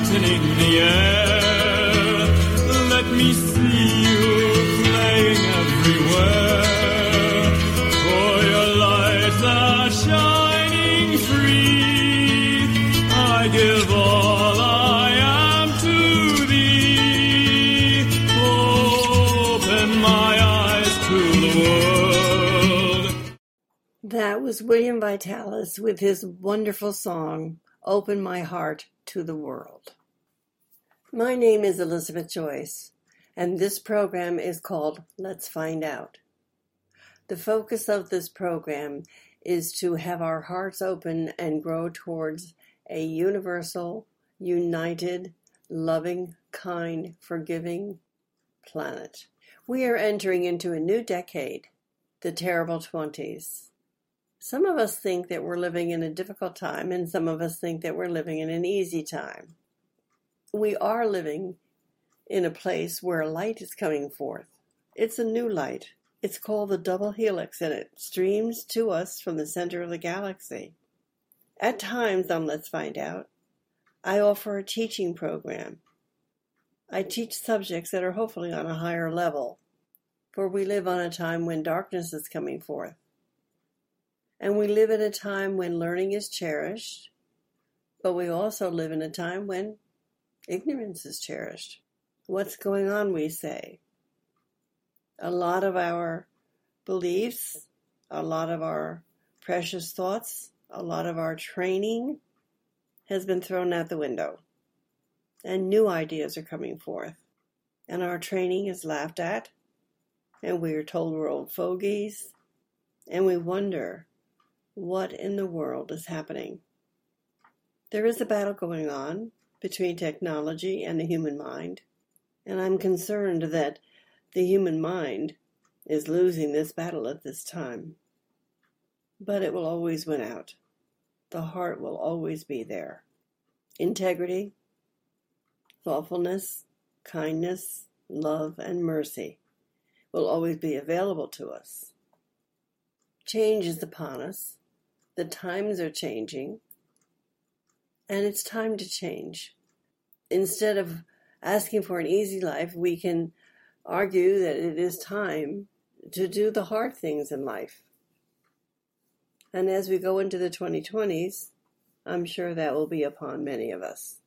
lightening the air. Let me see you playing everywhere, for your lights are shining free. I give all I am to thee. Open my eyes to the world. That was William Vitalis with his wonderful song, Open My Heart to the World. My name is Elizabeth Joyce, and this program is called Let's Find Out. The focus of this program is to have our hearts open and grow towards a universal, united, loving, kind, forgiving planet. We are entering into a new decade, the terrible 20s. Some of us think that we're living in a difficult time, and some of us think that we're living in an easy time. We are living in a place where light is coming forth. It's a new light. It's called the double helix, and it streams to us from the center of the galaxy. At times on Let's Find Out, I offer a teaching program. I teach subjects that are hopefully on a higher level, for we live on a time when darkness is coming forth. And we live in a time when learning is cherished, but we also live in a time when ignorance is cherished. What's going on, we say? A lot of our beliefs, a lot of our precious thoughts, a lot of our training has been thrown out the window. And new ideas are coming forth. And our training is laughed at, and we are told we're old fogies, and we wonder, what in the world is happening? There is a battle going on between technology and the human mind, and I'm concerned that the human mind is losing this battle at this time. But it will always win out. The heart will always be there. Integrity, thoughtfulness, kindness, love, and mercy will always be available to us. Change is upon us. The times are changing, and it's time to change. Instead of asking for an easy life, we can argue that it is time to do the hard things in life. And as we go into the 2020s, I'm sure that will be upon many of us.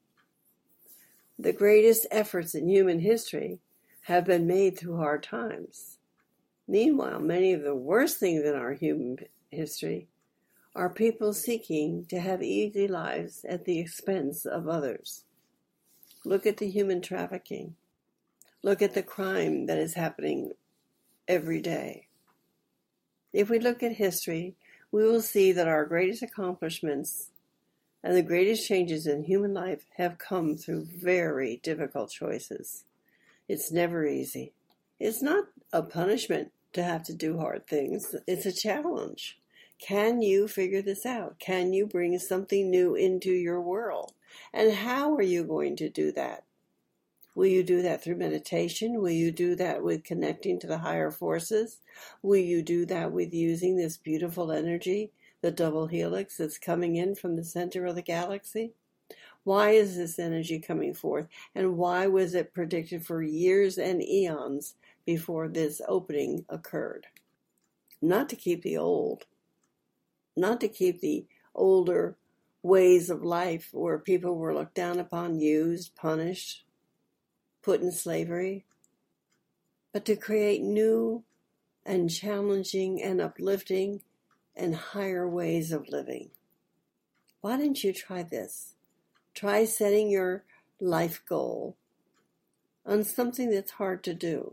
The greatest efforts in human history have been made through hard times. Meanwhile, many of the worst things in our human history are people seeking to have easy lives at the expense of others. Look at the human trafficking. Look at the crime that is happening every day. If we look at history, we will see that our greatest accomplishments and the greatest changes in human life have come through very difficult choices. It's never easy. It's not a punishment to have to do hard things. It's a challenge. Can you figure this out? Can you bring something new into your world? And how are you going to do that? Will you do that through meditation? Will you do that with connecting to the higher forces? Will you do that with using this beautiful energy, the double helix that's coming in from the center of the galaxy? Why is this energy coming forth? And why was it predicted for years and eons before this opening occurred? Not to keep the old. Not to keep the older ways of life where people were looked down upon, used, punished, put in slavery, but to create new and challenging and uplifting and higher ways of living. Why didn't you try this? Try setting your life goal on something that's hard to do.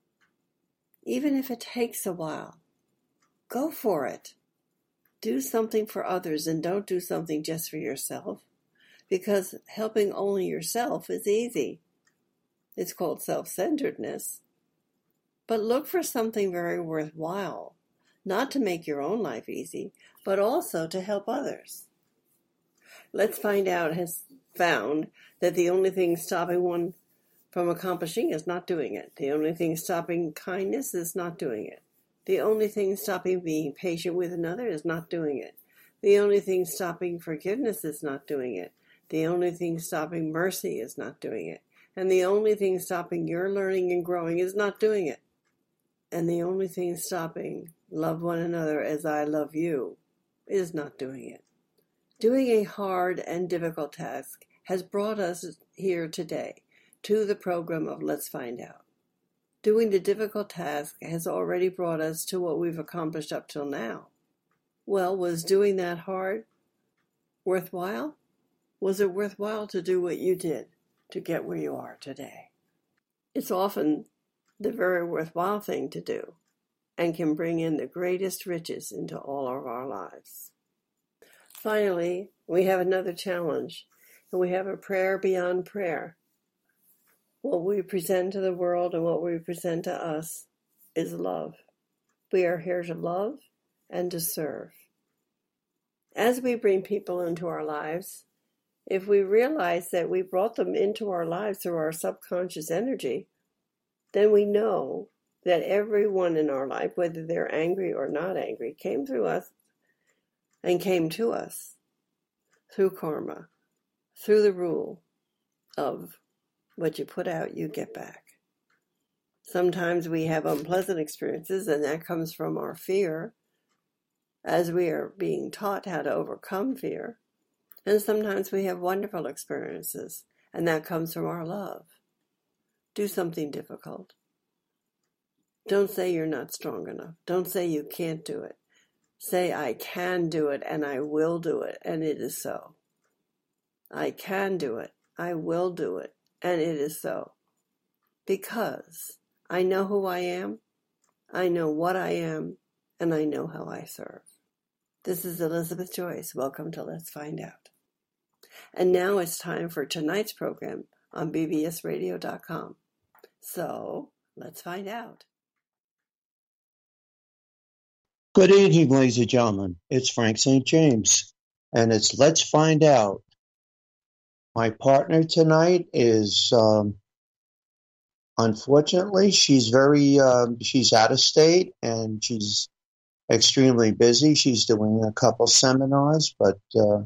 Even if it takes a while, go for it. Do something for others and don't do something just for yourself, because helping only yourself is easy. It's called self-centeredness. But look for something very worthwhile, not to make your own life easy, but also to help others. Let's Find Out has found that the only thing stopping one from accomplishing is not doing it. The only thing stopping kindness is not doing it. The only thing stopping being patient with another is not doing it. The only thing stopping forgiveness is not doing it. The only thing stopping mercy is not doing it. And the only thing stopping your learning and growing is not doing it. And the only thing stopping love one another as I love you is not doing it. Doing a hard and difficult task has brought us here today to the program of Let's Find Out. Doing the difficult task has already brought us to what we've accomplished up till now. Well, was doing that hard worthwhile? Was it worthwhile to do what you did to get where you are today? It's often the very worthwhile thing to do and can bring in the greatest riches into all of our lives. Finally, we have another challenge, and we have a prayer beyond prayer. What we present to the world and what we present to us is love. We are here to love and to serve. As we bring people into our lives, if we realize that we brought them into our lives through our subconscious energy, then we know that everyone in our life, whether they're angry or not angry, came through us and came to us through karma, through the rule of what you put out, you get back. Sometimes we have unpleasant experiences, and that comes from our fear, as we are being taught how to overcome fear. And sometimes we have wonderful experiences, and that comes from our love. Do something difficult. Don't say you're not strong enough. Don't say you can't do it. Say, I can do it, and I will do it, and it is so. I can do it. I will do it, and it is so. Because I know who I am, I know what I am, and I know how I serve. This is Elizabeth Joyce. Welcome to Let's Find Out. And now it's time for tonight's program on bbsradio.com. So, let's find out. Good evening, ladies and gentlemen. It's Frank St. James, and it's Let's Find Out. My partner tonight is, unfortunately, she's out of state, and she's extremely busy. She's doing a couple seminars, but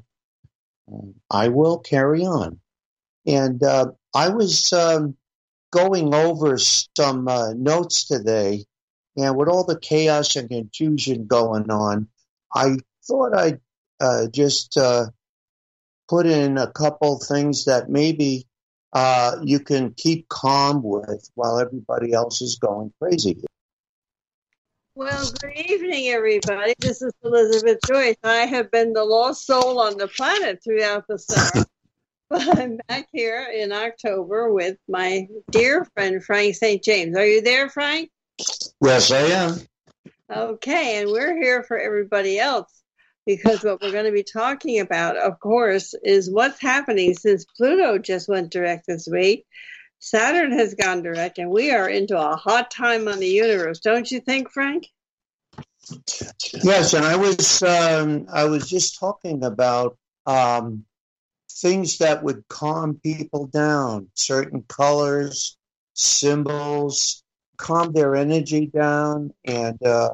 I will carry on. And I was going over some notes today, and with all the chaos and confusion going on, I thought I'd just put in a couple things that maybe you can keep calm with while everybody else is going crazy. Well, good evening, everybody. This is Elizabeth Joyce. I have been the lost soul on the planet throughout the summer, but I'm back here in October with my dear friend, Frank St. James. Are you there, Frank? Yes, I am. Okay, and we're here for everybody else because what we're going to be talking about, of course, is what's happening since Pluto just went direct this week. Saturn has gone direct, and we are into a hot time on the universe. Don't you think, Frank? Yes, and I was just talking about things that would calm people down, certain colors, symbols, calm their energy down, and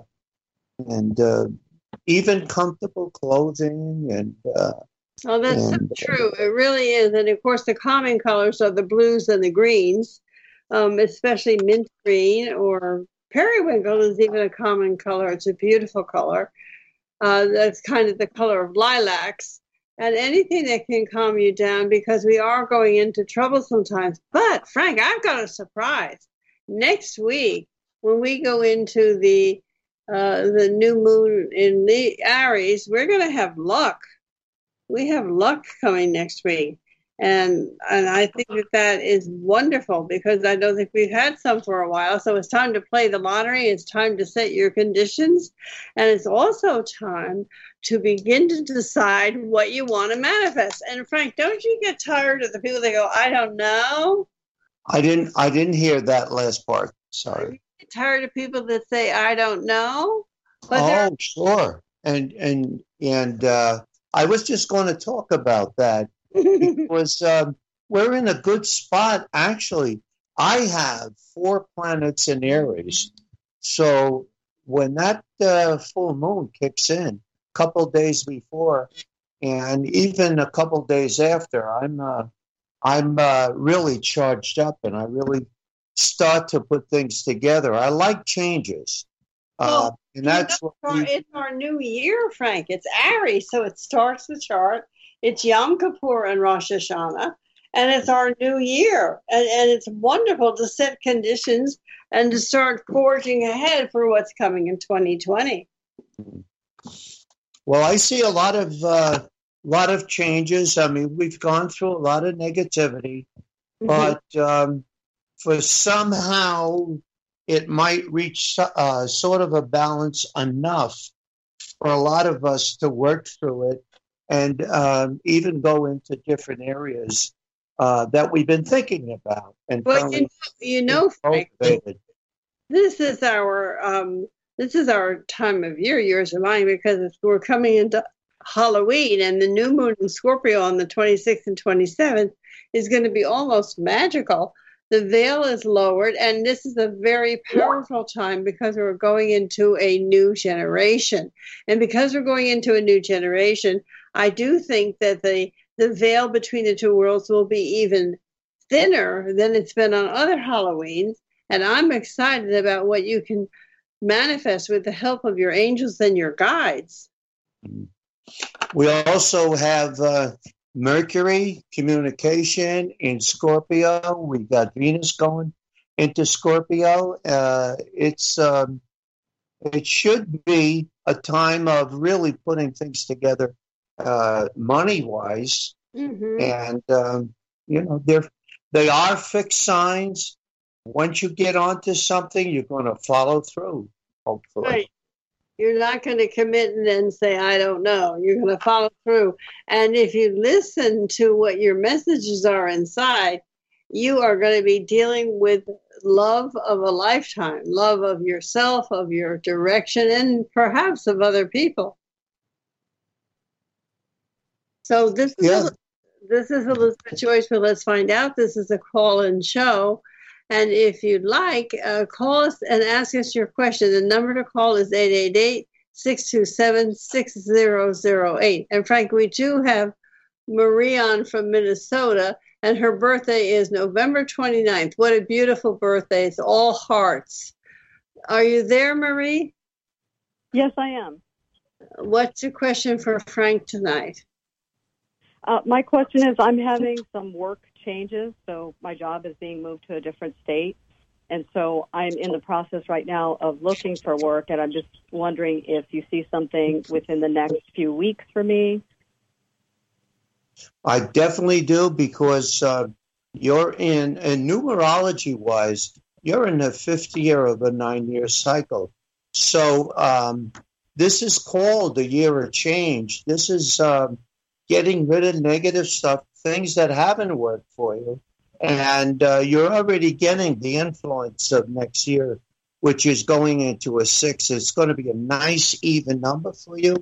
even comfortable clothing and. Oh, that's so true. It really is. And of course, the common colors are the blues and the greens, especially mint green, or periwinkle is even a common color. It's a beautiful color. That's kind of the color of lilacs. And anything that can calm you down, because we are going into trouble sometimes. But, Frank, I've got a surprise. Next week, when we go into the new moon in the Aries, we're going to have luck. We have luck coming next week. And I think that is wonderful because I don't think we've had some for a while. So it's time to play the lottery. It's time to set your conditions. And it's also time to begin to decide what you want to manifest. And Frank, don't you get tired of the people that go, I don't know? I didn't hear that last part. Sorry. You get tired of people that say, I don't know? But sure. And I was just going to talk about that because we're in a good spot. Actually, I have 4 planets in Aries. So when that full moon kicks in, a couple days before, and even a couple days after, I'm really charged up, and I really start to put things together. I like changes, and that's it's our new year, Frank. It's Aries, so it starts the chart. It's Yom Kippur and Rosh Hashanah, and it's our new year, and it's wonderful to set conditions and to start forging ahead for what's coming in 2020. Well, I see a lot of changes. I mean, we've gone through a lot of negativity, but for somehow it might reach sort of a balance enough for a lot of us to work through it and even go into different areas that we've been thinking about. And well, Frank, this is our time of year, yours and mine, because we're coming into Halloween, and the new moon in Scorpio on the 26th and 27th is going to be almost magical. The veil is lowered, and this is a very powerful time because we're going into a new generation. And because we're going into a new generation, I do think that the veil between the two worlds will be even thinner than it's been on other Halloweens. And I'm excited about what you can manifest with the help of your angels and your guides. We also have Mercury, communication in Scorpio. We got Venus going into Scorpio. It should be a time of really putting things together money-wise. And, they are fixed signs. Once you get onto something, you're going to follow through, hopefully. Right. You're not going to commit and then say, I don't know. You're going to follow through. And if you listen to what your messages are inside, you are going to be dealing with love of a lifetime, love of yourself, of your direction, and perhaps of other people. So this is Elizabeth Joyce, but let's find out. This is a call-in show. And if you'd like, call us and ask us your question. The number to call is 888-627-6008. And Frank, we do have Marie on from Minnesota, and her birthday is November 29th. What a beautiful birthday. It's all hearts. Are you there, Marie? Yes, I am. What's your question for Frank tonight? My question is, I'm having some work changes, so my job is being moved to a different state, and so I'm in the process right now of looking for work, and I'm just wondering if you see something within the next few weeks for me. I definitely do, because you're in numerology-wise, you're in the 5th year of a 9-year cycle. So this is called the year of change. This is getting rid of negative stuff, things that haven't worked for you. And you're already getting the influence of next year, which is going into a 6. It's going to be a nice, even number for you.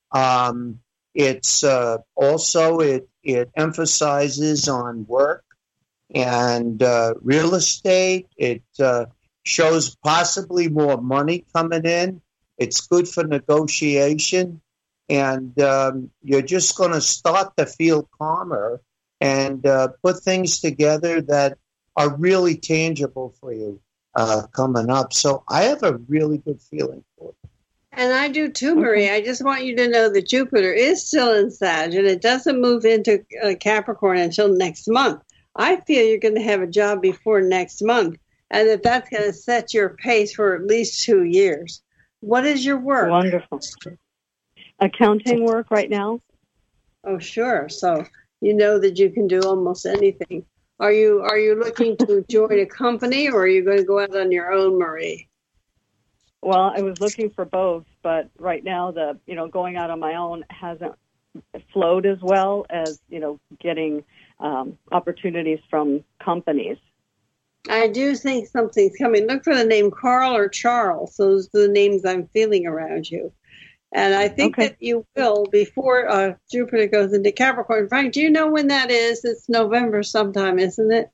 It's also, it emphasizes on work and real estate. It shows possibly more money coming in. It's good for negotiation. And you're just going to start to feel calmer and put things together that are really tangible for you coming up. So I have a really good feeling for it. And I do too, Marie. I just want you to know that Jupiter is still in Sag, and it doesn't move into Capricorn until next month. I feel you're going to have a job before next month, and that's going to set your pace for at least 2 years. What is your work? Wonderful. Accounting work right now. Oh, sure. So you know that you can do almost anything. Are you looking to join a company, or are you going to go out on your own, Marie? Well, I was looking for both, but right now going out on my own hasn't flowed as well as, getting opportunities from companies. I do think something's coming. Look for the name Carl or Charles. Those are the names I'm feeling around you. And I think that you will before Jupiter goes into Capricorn. Frank, do you know when that is? It's November sometime, isn't it?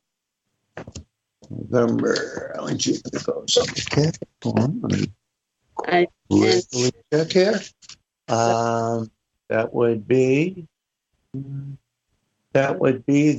November, when Jupiter goes into Capricorn. Check here. That would be That would be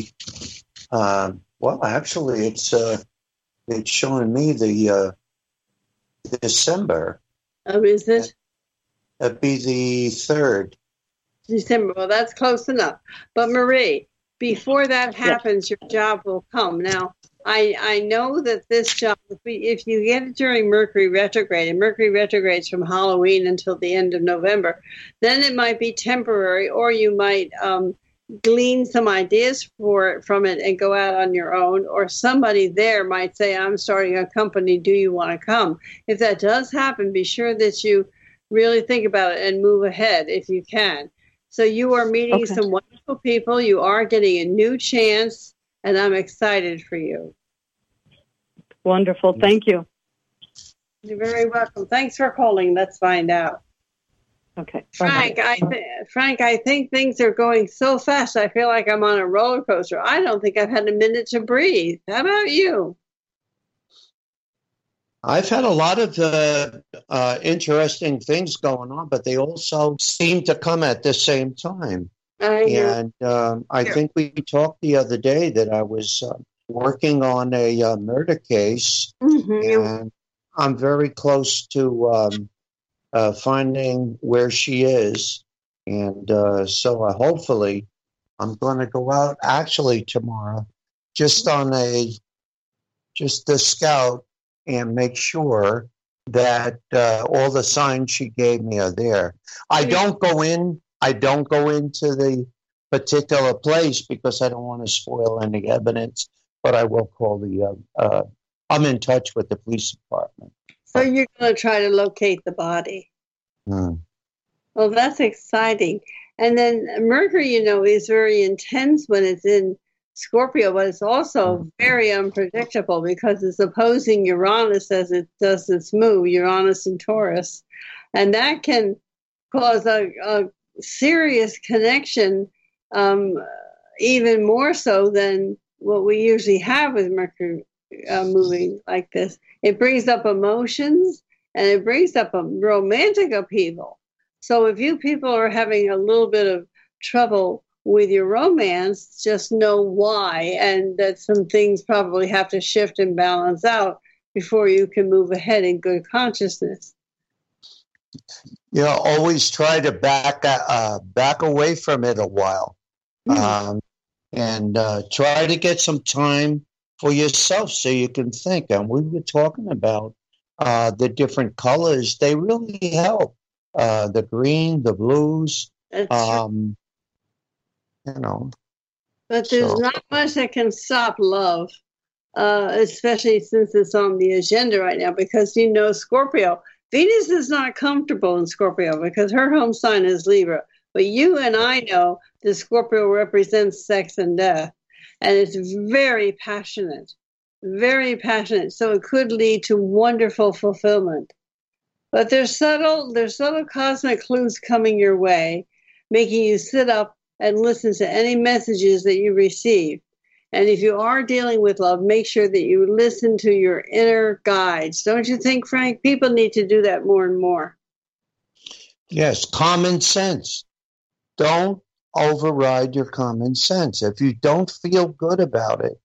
well, actually, it's showing me the December. Oh, is it? That'd be the 3rd. December. Well, that's close enough. But Marie, before that happens, your job will come. Now, I know that this job, if you get it during Mercury retrograde, and Mercury retrogrades from Halloween until the end of November, then it might be temporary, or you might glean some ideas from it and go out on your own, or somebody there might say, I'm starting a company, do you want to come? If that does happen, be sure that you really think about it and move ahead if you can. So you are meeting some wonderful people. You are getting a new chance, and I'm excited for you. Wonderful. Thank you. You're very welcome. Thanks for calling. Let's find out. Okay. Frank, I think things are going so fast. I feel like I'm on a roller coaster. I don't think I've had a minute to breathe. How about you? I've had a lot of interesting things going on, but they also seem to come at the same time. And I think we talked the other day that I was working on a murder case, and I'm very close to finding where she is. And so hopefully I'm going to go out actually tomorrow just to scout and make sure that all the signs she gave me are there. I don't go into the particular place because I don't want to spoil any evidence, but I will call I'm in touch with the police department. So you're going to try to locate the body. Well, that's exciting. And then Mercury, is very intense when it's in Scorpio, but it's also very unpredictable because it's opposing Uranus as it does its move, Uranus and Taurus. And that can cause a serious connection, even more so than what we usually have with Mercury moving like this. It brings up emotions and it brings up a romantic upheaval. So if you people are having a little bit of trouble with your romance, just know why, and that some things probably have to shift and balance out before you can move ahead in good consciousness. Always try to back away from it a while, and try to get some time for yourself so you can think. And we were talking about the different colors; they really help. The green, the blues. But there's not much that can stop love, especially since it's on the agenda right now, because Scorpio, Venus is not comfortable in Scorpio because her home sign is Libra. But you and I know that Scorpio represents sex and death, and it's very passionate, very passionate. So it could lead to wonderful fulfillment. But there's subtle cosmic clues coming your way, making you sit up and listen to any messages that you receive. And if you are dealing with love, make sure that you listen to your inner guides. Don't you think, Frank? People need to do that more and more. Yes, common sense. Don't override your common sense. If you don't feel good about it,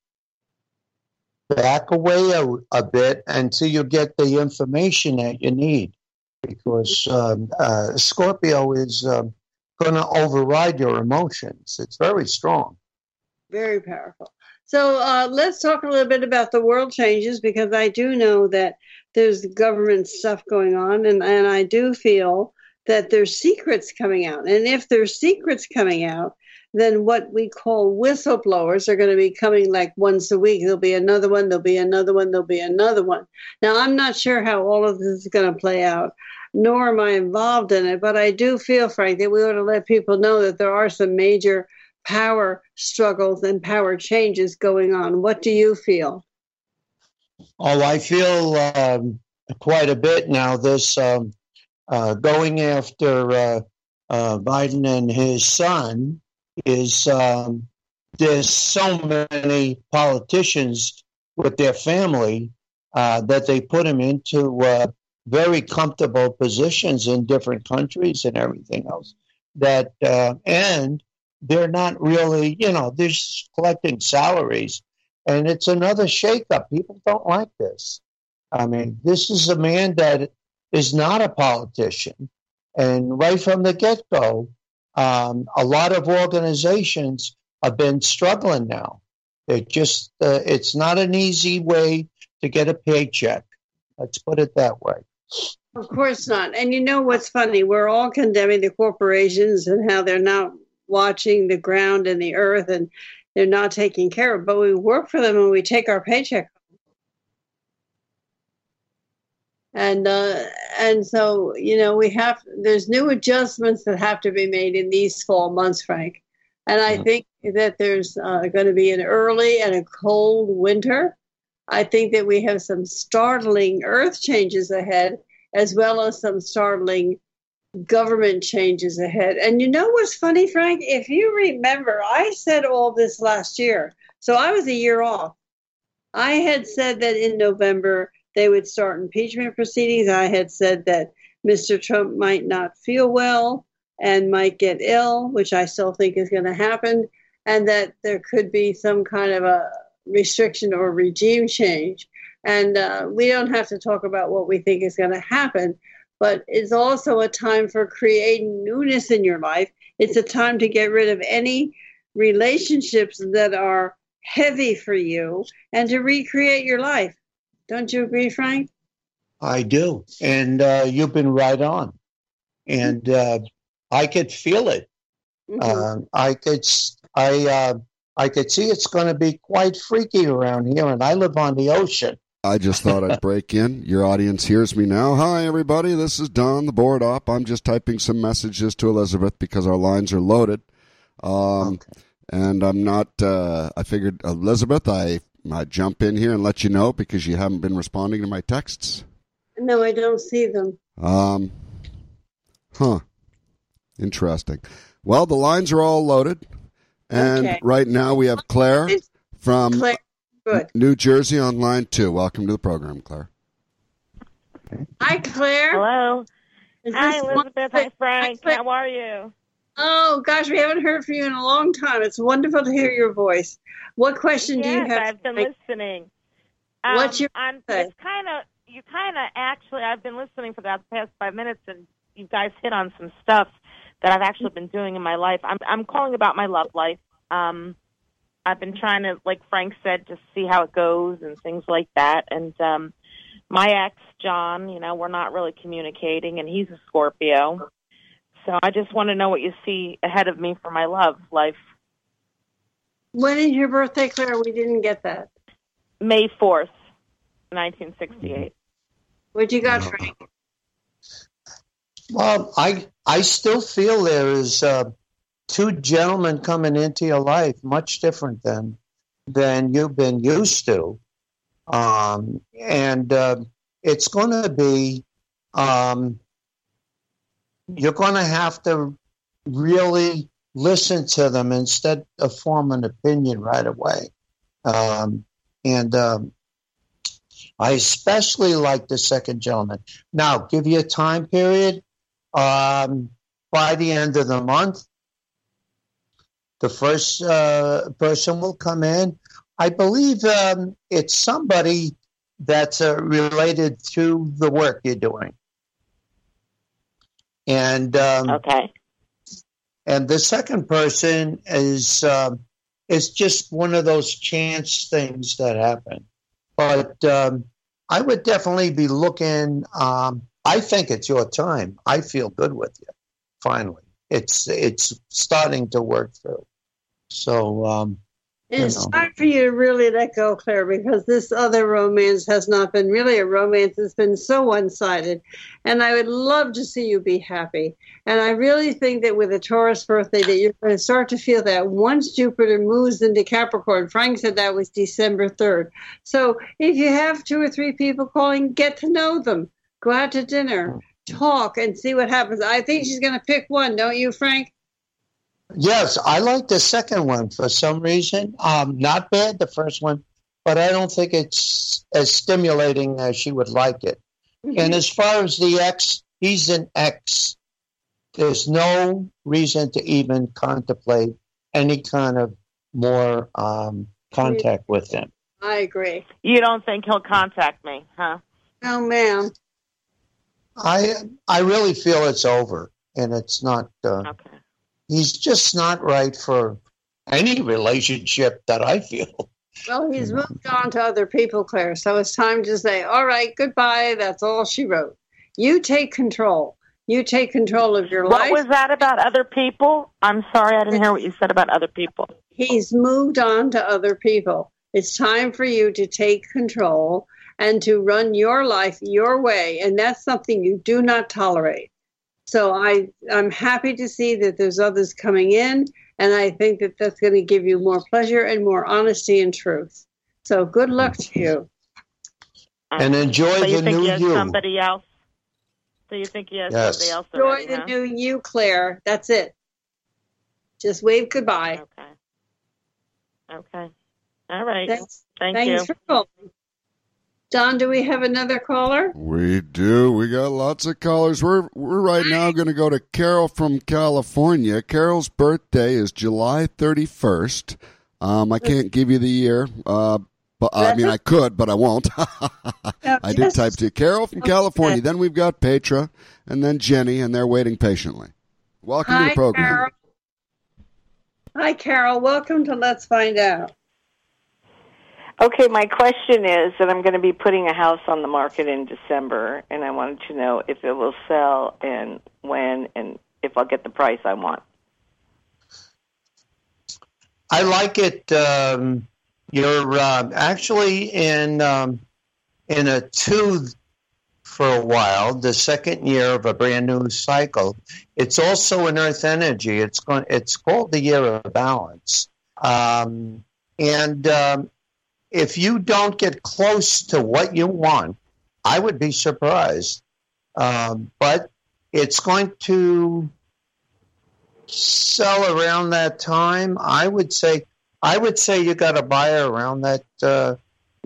back away a bit until you get the information that you need. Because Scorpio is going to override your emotions. It's very strong. Very powerful. So let's talk a little bit about the world changes, because I do know that there's government stuff going on, and I do feel that there's secrets coming out. And if there's secrets coming out, then what we call whistleblowers are going to be coming like once a week. There'll be another one, there'll be another one, there'll be another one. Now, I'm not sure how all of this is going to play out, nor am I involved in it, but I do feel, Frank, that we ought to let people know that there are some major power struggles and power changes going on. What do you feel? Oh, I feel quite a bit now. This going after Biden and his son is there's so many politicians with their family that they put him into very comfortable positions in different countries and everything else. That and they're not really, they're just collecting salaries. And it's another shakeup. People don't like this. I mean, this is a man that is not a politician. And right from the get-go, a lot of organizations have been struggling now. It's not an easy way to get a paycheck. Let's put it that way. Of course not. And you know what's funny? We're all condemning the corporations and how they're not watching the ground and the earth and they're not taking care of it. But we work for them and we take our paycheck. And so, there's new adjustments that have to be made in these fall months, Frank. And I think that there's going to be an early and a cold winter. I think that we have some startling earth changes ahead, as well as some startling government changes ahead. And you know what's funny, Frank? If you remember, I said all this last year. So I was a year off. I had said that in November they would start impeachment proceedings. I had said that Mr. Trump might not feel well and might get ill, which I still think is going to happen, and that there could be some kind of a restriction or regime change. And we don't have to talk about what we think is going to happen, but it's also a time for creating newness in your life. It's a time to get rid of any relationships that are heavy for you and to recreate your life. Don't you agree, Frank? I do. And you've been right on. And I could feel it. Mm-hmm. I could see it's going to be quite freaky around here, and I live on the ocean. I just thought I'd break in. Your audience hears me now. Hi, everybody. This is Don, the board op. I'm just typing some messages to Elizabeth because our lines are loaded. Okay. And I'm not, I figured, Elizabeth, I'd jump in here and let you know because you haven't been responding to my texts. No, I don't see them. Interesting. Well, the lines are all loaded. And right now we have Claire from New Jersey on line 2. Welcome to the program, Claire. Hi, Claire. Hello. Hi, Elizabeth. Hi, Frank. How are you? Oh, gosh, we haven't heard from you in a long time. It's wonderful to hear your voice. What question do you have? Yes, I've been listening. What's your It's I've been listening for the past 5 minutes, and you guys hit on some stuff that I've actually been doing in my life. I'm calling about my love life. I've been trying to, like Frank said, to see how it goes and things like that. And my ex, John, we're not really communicating, and he's a Scorpio. So I just want to know what you see ahead of me for my love life. When is your birthday, Claire? We didn't get that. May 4th, 1968. What you got, Frank? Well, I still feel there is two gentlemen coming into your life, much different than you've been used to. And it's going to be, you're going to have to really listen to them instead of form an opinion right away. I especially like the second gentleman. Now, give you a time period. By the end of the month, the first person will come in. I believe it's somebody that's related to the work you're doing. And okay. And the second person is just one of those chance things that happen. But I would definitely be looking. I think it's your time. I feel good with you. Finally, it's starting to work through. So it's time for you to really let go, Claire, because this other romance has not been really a romance. It's been so one-sided, and I would love to see you be happy. And I really think that with a Taurus birthday, that you're going to start to feel that once Jupiter moves into Capricorn. Frank said that was December 3rd. So if you have 2 or 3 people calling, get to know them. Go out to dinner, talk, and see what happens. I think she's going to pick one, don't you, Frank? Yes, I like the second one for some reason. Not bad, the first one, but I don't think it's as stimulating as she would like it. Mm-hmm. And as far as the ex, he's an ex. There's no reason to even contemplate any kind of more contact with him. I agree. You don't think he'll contact me, huh? No, ma'am. I really feel it's over, and it's not. Okay. He's just not right for any relationship that I feel. Well, he's moved on to other people, Claire, so it's time to say, all right, goodbye. That's all she wrote. You take control. You take control of your life. What was that about other people? I'm sorry, I didn't hear what you said about other people. He's moved on to other people. It's time for you to take control and to run your life your way, and that's something you do not tolerate. So I'm happy to see that there's others coming in, and I think that that's going to give you more pleasure and more honesty and truth. So good luck to you. And enjoy the new you. Somebody else? Do you think he has somebody else? Enjoy the new you, Claire. That's it. Just wave goodbye. Okay. All right. Thanks you. for calling. Don, do we have another caller? We do. We got lots of callers. We're right now going to go to Carol from California. Carol's birthday is July 31st. I can't give you the year, but I could, but I won't. I did type to Carol from California. Then we've got Petra, and then Jenny, and they're waiting patiently. Welcome to the program. Carol. Hi, Carol. Welcome to Let's Find Out. Okay, my question is that I'm going to be putting a house on the market in December, and I wanted to know if it will sell and when, and if I'll get the price I want. I like it. You're actually in a two for a while, the second year of a brand new cycle. It's also an earth energy. It's called the year of balance. If you don't get close to what you want, I would be surprised. But it's going to sell around that time. I would say you got a buyer around that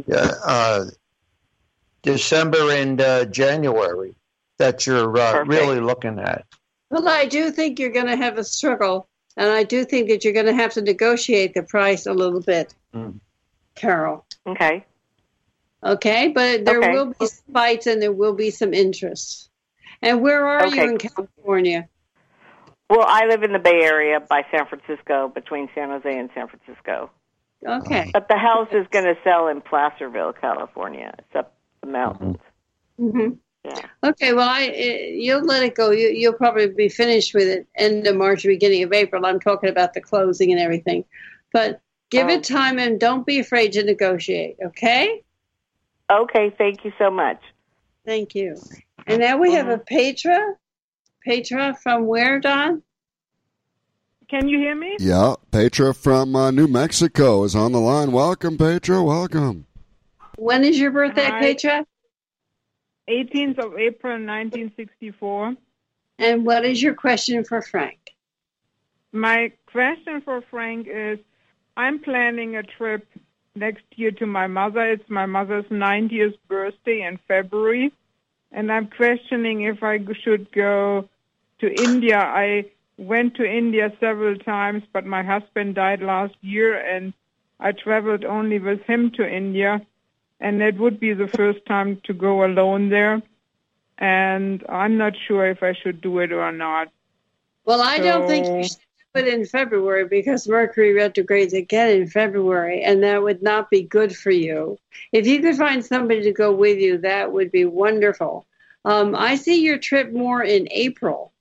December and January that you're really looking at. Well, I do think you're going to have a struggle, and I do think that you're going to have to negotiate the price a little bit, Carol. Okay. Okay, but there will be some bites and there will be some interest. And where are you in California? Well, I live in the Bay Area by San Francisco, between San Jose and San Francisco. Okay. But the house is going to sell in Placerville, California. It's up the mountains. Mm-hmm. Yeah. Okay, well, you'll let it go. You'll probably be finished with it end of March, beginning of April. I'm talking about the closing and everything. But give it time and don't be afraid to negotiate, okay? Okay, thank you so much. Thank you. And now we have a Petra. Petra from where, Don? Can you hear me? Yeah, Petra from New Mexico is on the line. Welcome, Petra. Welcome. When is your birthday, Petra? 18th of April, 1964. And what is your question for Frank? My question for Frank is, I'm planning a trip next year to my mother. It's my mother's 90th birthday in February. And I'm questioning if I should go to India. I went to India several times, but my husband died last year, and I traveled only with him to India. And it would be the first time to go alone there. And I'm not sure if I should do it or not. Well, I don't think you should do it in February because Mercury retrogrades again in February, and that would not be good for you. If you could find somebody to go with you, that would be wonderful. I see your trip more in April.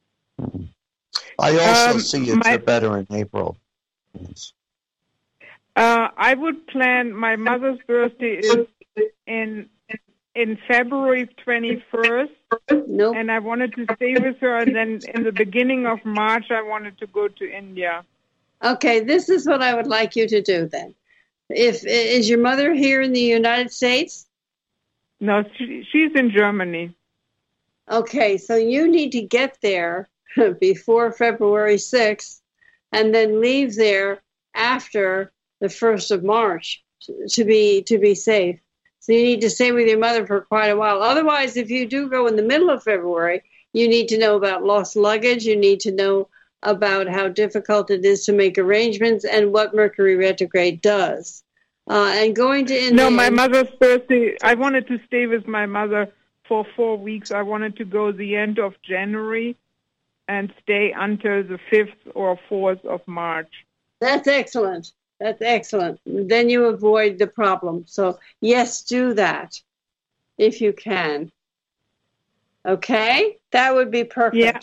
I also see your trip better in April. Yes. I would plan, my mother's birthday is in February 21st, and I wanted to stay with her, and then in the beginning of March, I wanted to go to India. Okay, this is what I would like you to do then. Is your mother here in the United States? No, she's in Germany. Okay, so you need to get there before February 6th and then leave there after the 1st of March to be safe. So you need to stay with your mother for quite a while. Otherwise, if you do go in the middle of February, you need to know about lost luggage. You need to know about how difficult it is to make arrangements and what Mercury retrograde does. And going to India. No, my mother's birthday, I wanted to stay with my mother for 4 weeks. I wanted to go the end of January and stay until the 5th or 4th of March. That's excellent. That's excellent. Then you avoid the problem. So, yes, do that if you can. Okay? That would be perfect. Yeah.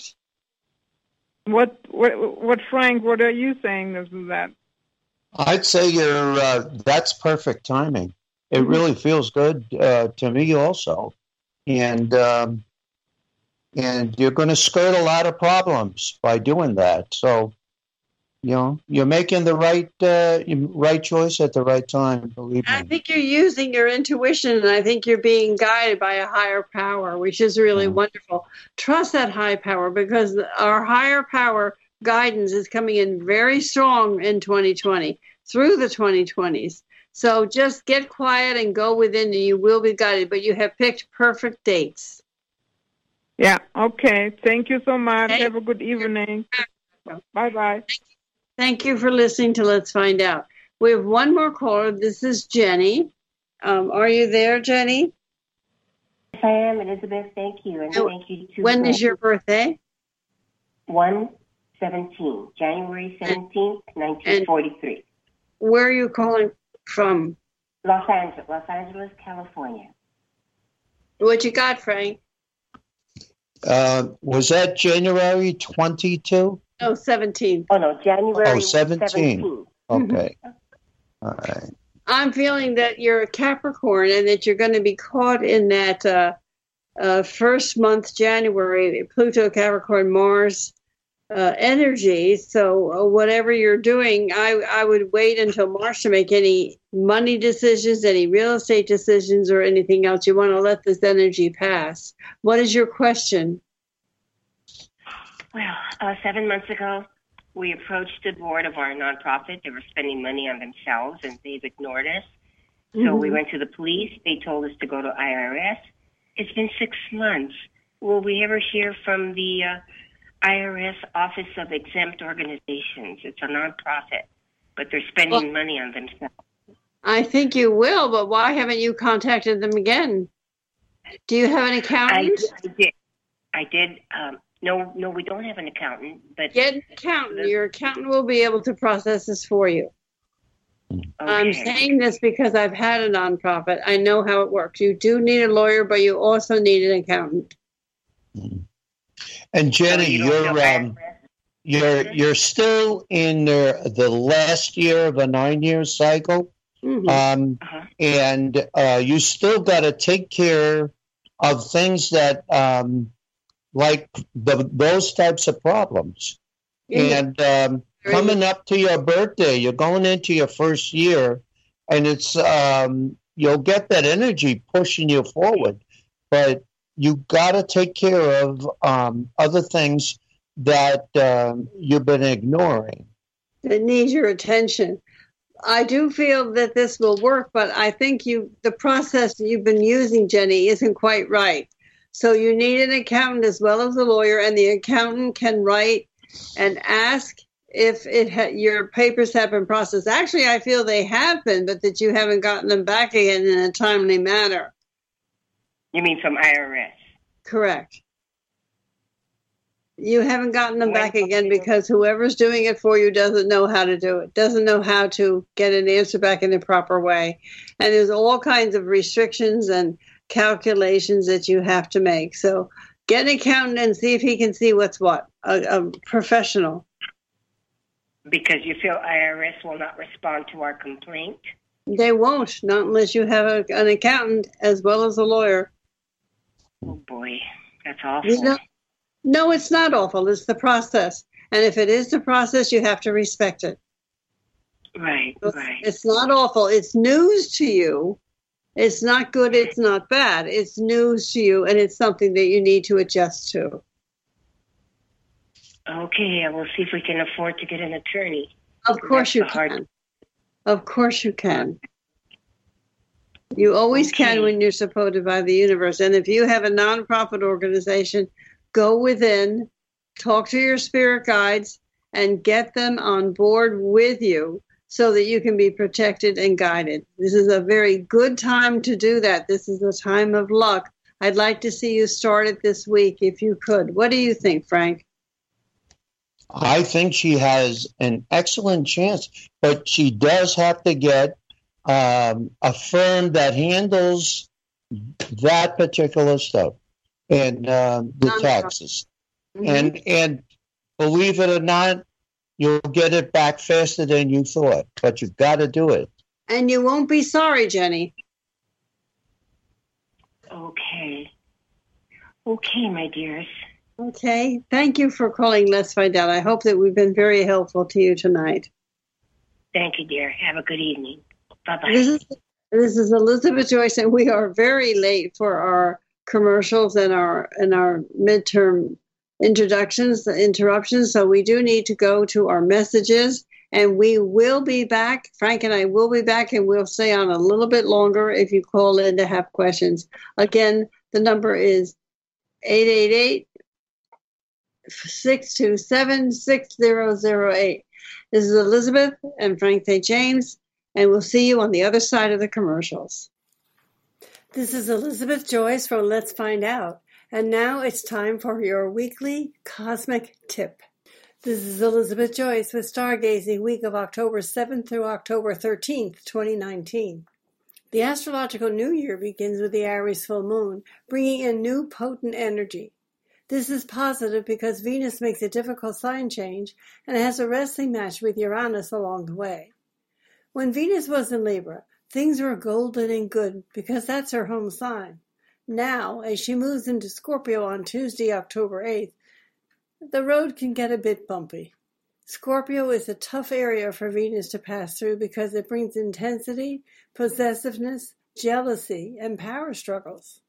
What, Frank, what are you saying to that? I'd say that's perfect timing. It really feels good to me also. And you're going to skirt a lot of problems by doing that. So, you're making the right choice at the right time, believe me. I think you're using your intuition, and I think you're being guided by a higher power, which is really wonderful. Trust that high power, because our higher power guidance is coming in very strong in 2020, through the 2020s. So just get quiet and go within, and you will be guided, but you have picked perfect dates. Yeah, okay. Thank you so much. Have a good evening. Bye-bye. Thank you for listening to Let's Find Out. We have one more caller. This is Jenny. Are you there, Jenny? Yes, I am, Elizabeth. Thank you. And thank you too. When is your birthday? 1/17, January 17th, 1943. Where are you calling from? Los Angeles, California. What you got, Frank? Was that January 22? No, 17. Oh, no, January 17. Okay. All right. I'm feeling that you're a Capricorn and that you're going to be caught in that first month, January, Pluto, Capricorn, Mars energy. So whatever you're doing, I would wait until March to make any money decisions, any real estate decisions, or anything else. You want to let this energy pass. What is your question? Well, 7 months ago, we approached the board of our nonprofit. They were spending money on themselves, and they've ignored us. So we went to the police. They told us to go to IRS. It's been 6 months. Will we ever hear from the IRS Office of Exempt Organizations? It's a nonprofit, but they're spending money on themselves. I think you will, but why haven't you contacted them again? Do you have an accountant? I did. No, we don't have an accountant. But get an accountant. Your accountant will be able to process this for you. Okay. I'm saying this because I've had a nonprofit. I know how it works. You do need a lawyer, but you also need an accountant. And Jenny, you're still in the last year of a 9-year cycle, and you still got to take care of things that like those types of problems. And coming up to your birthday, you're going into your first year, and it's you'll get that energy pushing you forward, but you got to take care of other things that you've been ignoring. It needs your attention. I do feel that this will work, but I think the process you've been using, Jenny, isn't quite right. So you need an accountant as well as a lawyer, and the accountant can write and ask if your papers have been processed. Actually, I feel they have been, but that you haven't gotten them back again in a timely manner. You mean from IRS? Correct. You haven't gotten them back again because whoever's doing it for you doesn't know how to do it, doesn't know how to get an answer back in the proper way. And there's all kinds of restrictions and calculations that you have to make. So get an accountant and see if he can see what's what, a professional. Because you feel IRS will not respond to our complaint? They won't, not unless you have an accountant as well as a lawyer. Oh, boy, that's awful. No, it's not awful. It's the process. And if it is the process, you have to respect it. Right. It's not awful. It's news to you. It's not good. It's not bad. It's news to you, and it's something that you need to adjust to. Okay, we'll see if we can afford to get an attorney. Of course you can. Of course you can. You always can when you're supported by the universe. And if you have a nonprofit organization, go within, talk to your spirit guides, and get them on board with you so that you can be protected and guided. This is a very good time to do that. This is a time of luck. I'd like to see you start it this week if you could. What do you think, Frank? I think she has an excellent chance, but she does have to get a firm that handles that particular stuff and the taxes. Mm-hmm. And believe it or not, you'll get it back faster than you thought, but you've got to do it. And you won't be sorry, Jenny. Okay. Okay, my dears. Okay. Thank you for calling Let's Find Out. I hope that we've been very helpful to you tonight. Thank you, dear. Have a good evening. Bye-bye. This is Elizabeth Joyce, and we are very late for our commercials and our midterm interruptions. So we do need to go to our messages, and we will be back. Frank and I will be back, and we'll stay on a little bit longer if you call in to have questions. Again, the number is 888-627-6008. This is Elizabeth and Frank St. James, and we'll see you on the other side of the commercials. This is Elizabeth Joyce from Let's Find Out, and now it's time for your weekly cosmic tip. This is Elizabeth Joyce with Stargazing week of October 7th through October 13th, 2019. The astrological new year begins with the Aries full moon, bringing in new potent energy. This is positive because Venus makes a difficult sign change and has a wrestling match with Uranus along the way. When Venus was in Libra, things were golden and good because that's her home sign. Now, as she moves into Scorpio on Tuesday, October 8th, the road can get a bit bumpy. Scorpio is a tough area for Venus to pass through because it brings intensity, possessiveness, jealousy, and power struggles.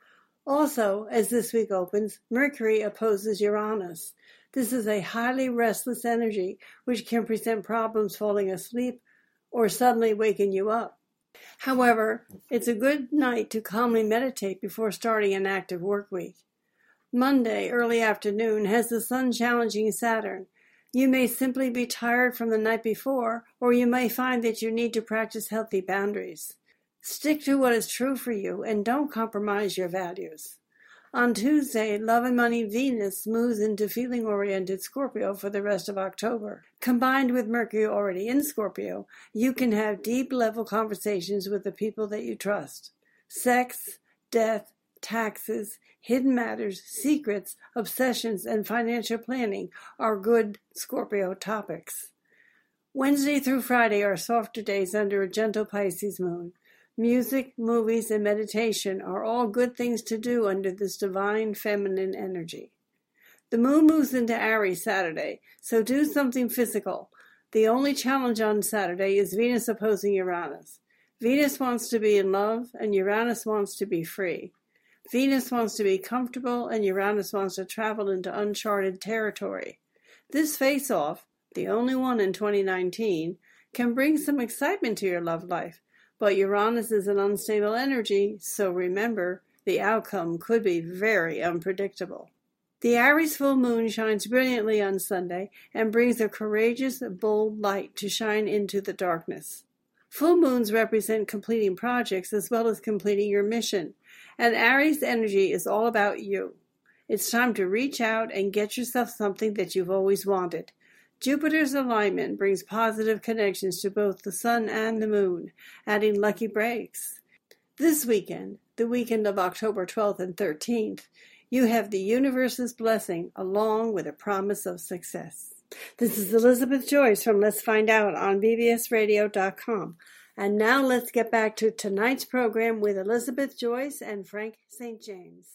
Also, as this week opens, Mercury opposes Uranus. This is a highly restless energy which can present problems falling asleep or suddenly waking you up. However, it's a good night to calmly meditate before starting an active work week. Monday, early afternoon, has the Sun challenging Saturn. You may simply be tired from the night before, or you may find that you need to practice healthy boundaries. Stick to what is true for you and don't compromise your values. On Tuesday, Love and Money Venus moves into feeling-oriented Scorpio for the rest of October. Combined with Mercury already in Scorpio, you can have deep-level conversations with the people that you trust. Sex, death, taxes, hidden matters, secrets, obsessions, and financial planning are good Scorpio topics. Wednesday through Friday are softer days under a gentle Pisces moon. Music, movies, and meditation are all good things to do under this divine feminine energy. The moon moves into Aries Saturday, so do something physical. The only challenge on Saturday is Venus opposing Uranus. Venus wants to be in love, and Uranus wants to be free. Venus wants to be comfortable, and Uranus wants to travel into uncharted territory. This face-off, the only one in 2019, can bring some excitement to your love life. But Uranus is an unstable energy, so remember, the outcome could be very unpredictable. The Aries full moon shines brilliantly on Sunday and brings a courageous, bold light to shine into the darkness. Full moons represent completing projects as well as completing your mission, and Aries energy is all about you. It's time to reach out and get yourself something that you've always wanted. Jupiter's alignment brings positive connections to both the sun and the moon, adding lucky breaks. This weekend, the weekend of October 12th and 13th, you have the universe's blessing along with a promise of success. This is Elizabeth Joyce from Let's Find Out on bbsradio.com. And now let's get back to tonight's program with Elizabeth Joyce and Frank St. James.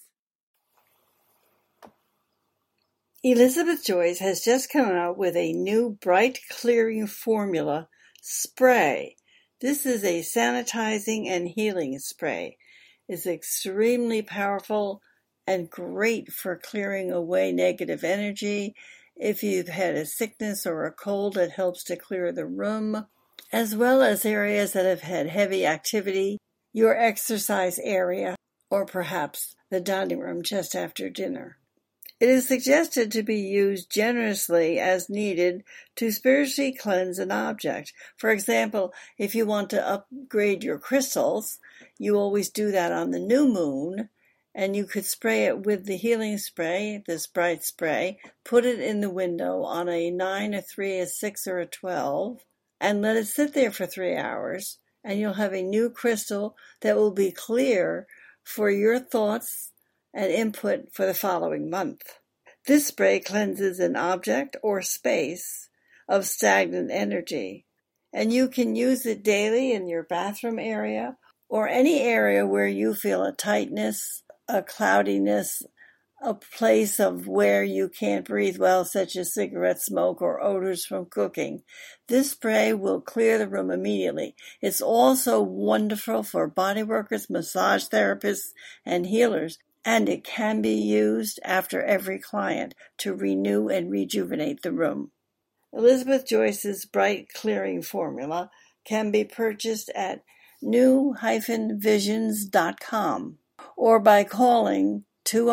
Elizabeth Joyce has just come out with a new bright clearing formula spray. This is a sanitizing and healing spray. It's extremely powerful and great for clearing away negative energy. If you've had a sickness or a cold, it helps to clear the room, as well as areas that have had heavy activity, your exercise area, or perhaps the dining room just after dinner. It is suggested to be used generously as needed to spiritually cleanse an object. For example, if you want to upgrade your crystals, you always do that on the new moon, and you could spray it with the healing spray, this bright spray, put it in the window on a 9, a 3, a 6, or a 12, and let it sit there for 3 hours, and you'll have a new crystal that will be clear for your thoughts and input for the following month. This spray cleanses an object or space of stagnant energy, and you can use it daily in your bathroom area or any area where you feel a tightness, a cloudiness, a place of where you can't breathe well, such as cigarette smoke or odors from cooking. This spray will clear the room immediately. It's also wonderful for body workers, massage therapists, and healers, and it can be used after every client to renew and rejuvenate the room. Elizabeth Joyce's Bright Clearing Formula can be purchased at new-visions.com or by calling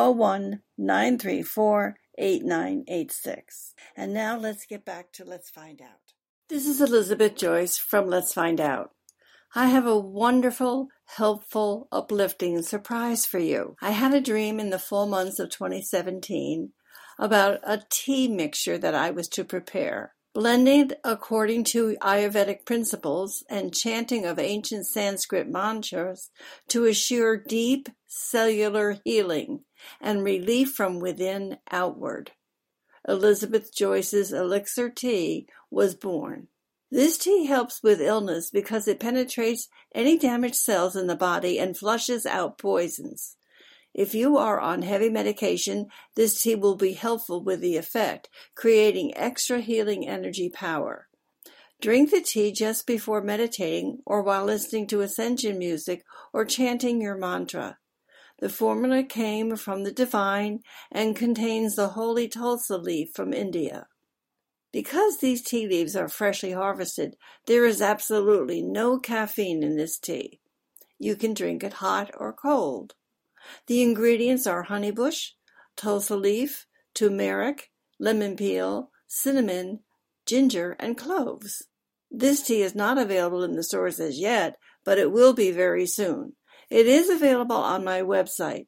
201-934-8986. And now let's get back to Let's Find Out. This is Elizabeth Joyce from Let's Find Out. I have a wonderful, helpful, uplifting surprise for you. I had a dream in the full months of 2017 about a tea mixture that I was to prepare. Blended according to Ayurvedic principles and chanting of ancient Sanskrit mantras to assure deep cellular healing and relief from within outward. Elizabeth Joyce's Elixir Tea was born. This tea helps with illness because it penetrates any damaged cells in the body and flushes out poisons. If you are on heavy medication, this tea will be helpful with the effect, creating extra healing energy power. Drink the tea just before meditating or while listening to ascension music or chanting your mantra. The formula came from the divine and contains the holy tulsi leaf from India. Because these tea leaves are freshly harvested, there is absolutely no caffeine in this tea. You can drink it hot or cold. The ingredients are honeybush, tulsi leaf, turmeric, lemon peel, cinnamon, ginger, and cloves. This tea is not available in the stores as yet, but it will be very soon. It is available on my website,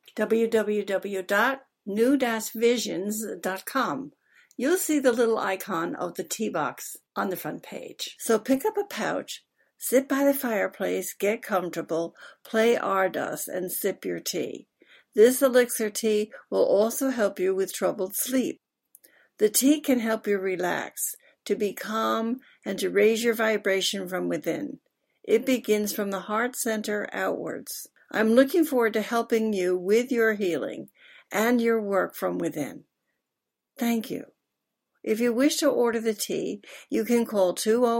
www.new-visions.com. You'll see the little icon of the tea box on the front page. So pick up a pouch, sit by the fireplace, get comfortable, play Ardas, and sip your tea. This elixir tea will also help you with troubled sleep. The tea can help you relax, to be calm, and to raise your vibration from within. It begins from the heart center outwards. I'm looking forward to helping you with your healing and your work from within. Thank you. If you wish to order the tea, you can call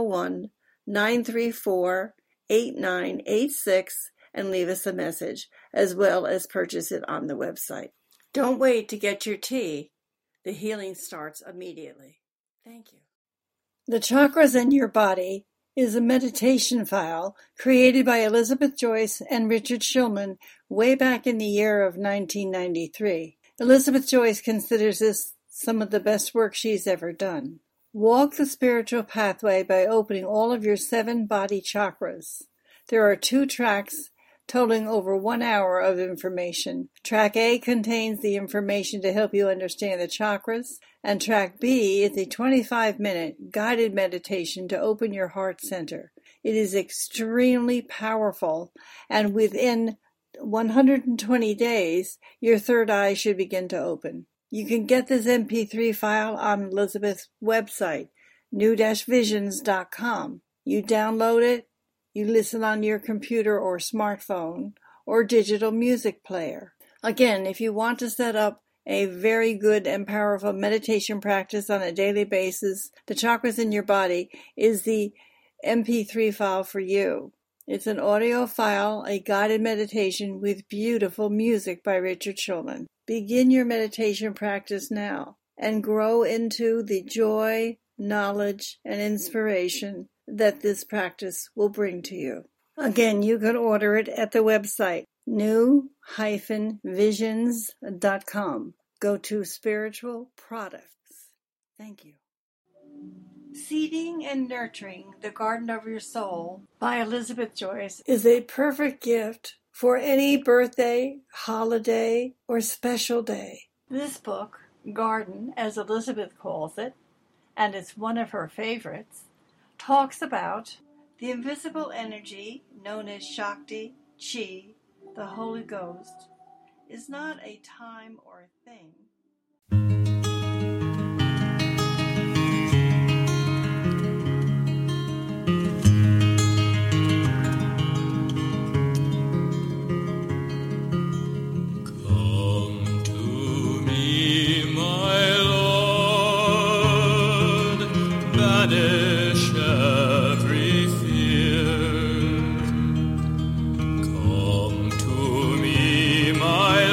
201-934-8986 and leave us a message, as well as purchase it on the website. Don't wait to get your tea. The healing starts immediately. Thank you. The Chakras in Your Body is a meditation file created by Elizabeth Joyce and Richard Shulman way back in the year of 1993. Elizabeth Joyce considers this some of the best work she's ever done. Walk the spiritual pathway by opening all of your 7 body chakras. There are 2 tracks totaling over 1 hour of information. Track A contains the information to help you understand the chakras, and Track B is a 25-minute guided meditation to open your heart center. It is extremely powerful, and within 120 days, your third eye should begin to open. You can get this MP3 file on Elizabeth's website, new-visions.com. You download it, you listen on your computer or smartphone or digital music player. Again, if you want to set up a very good and powerful meditation practice on a daily basis, the Chakras in Your Body is the MP3 file for you. It's an audio file, a guided meditation with beautiful music by Richard Shulman. Begin your meditation practice now and grow into the joy, knowledge, and inspiration that this practice will bring to you. Again, you can order it at the website new-visions.com. go to spiritual products. Thank you. Seeding and Nurturing the Garden of Your Soul by Elizabeth Joyce is a perfect gift for any birthday, holiday, or special day. This book, Garden, as Elizabeth calls it, and it's one of her favorites, talks about the invisible energy known as Shakti, Chi, the Holy Ghost, is not a time or a thing. Come to me, my Lord, banish every fear. Come to me, my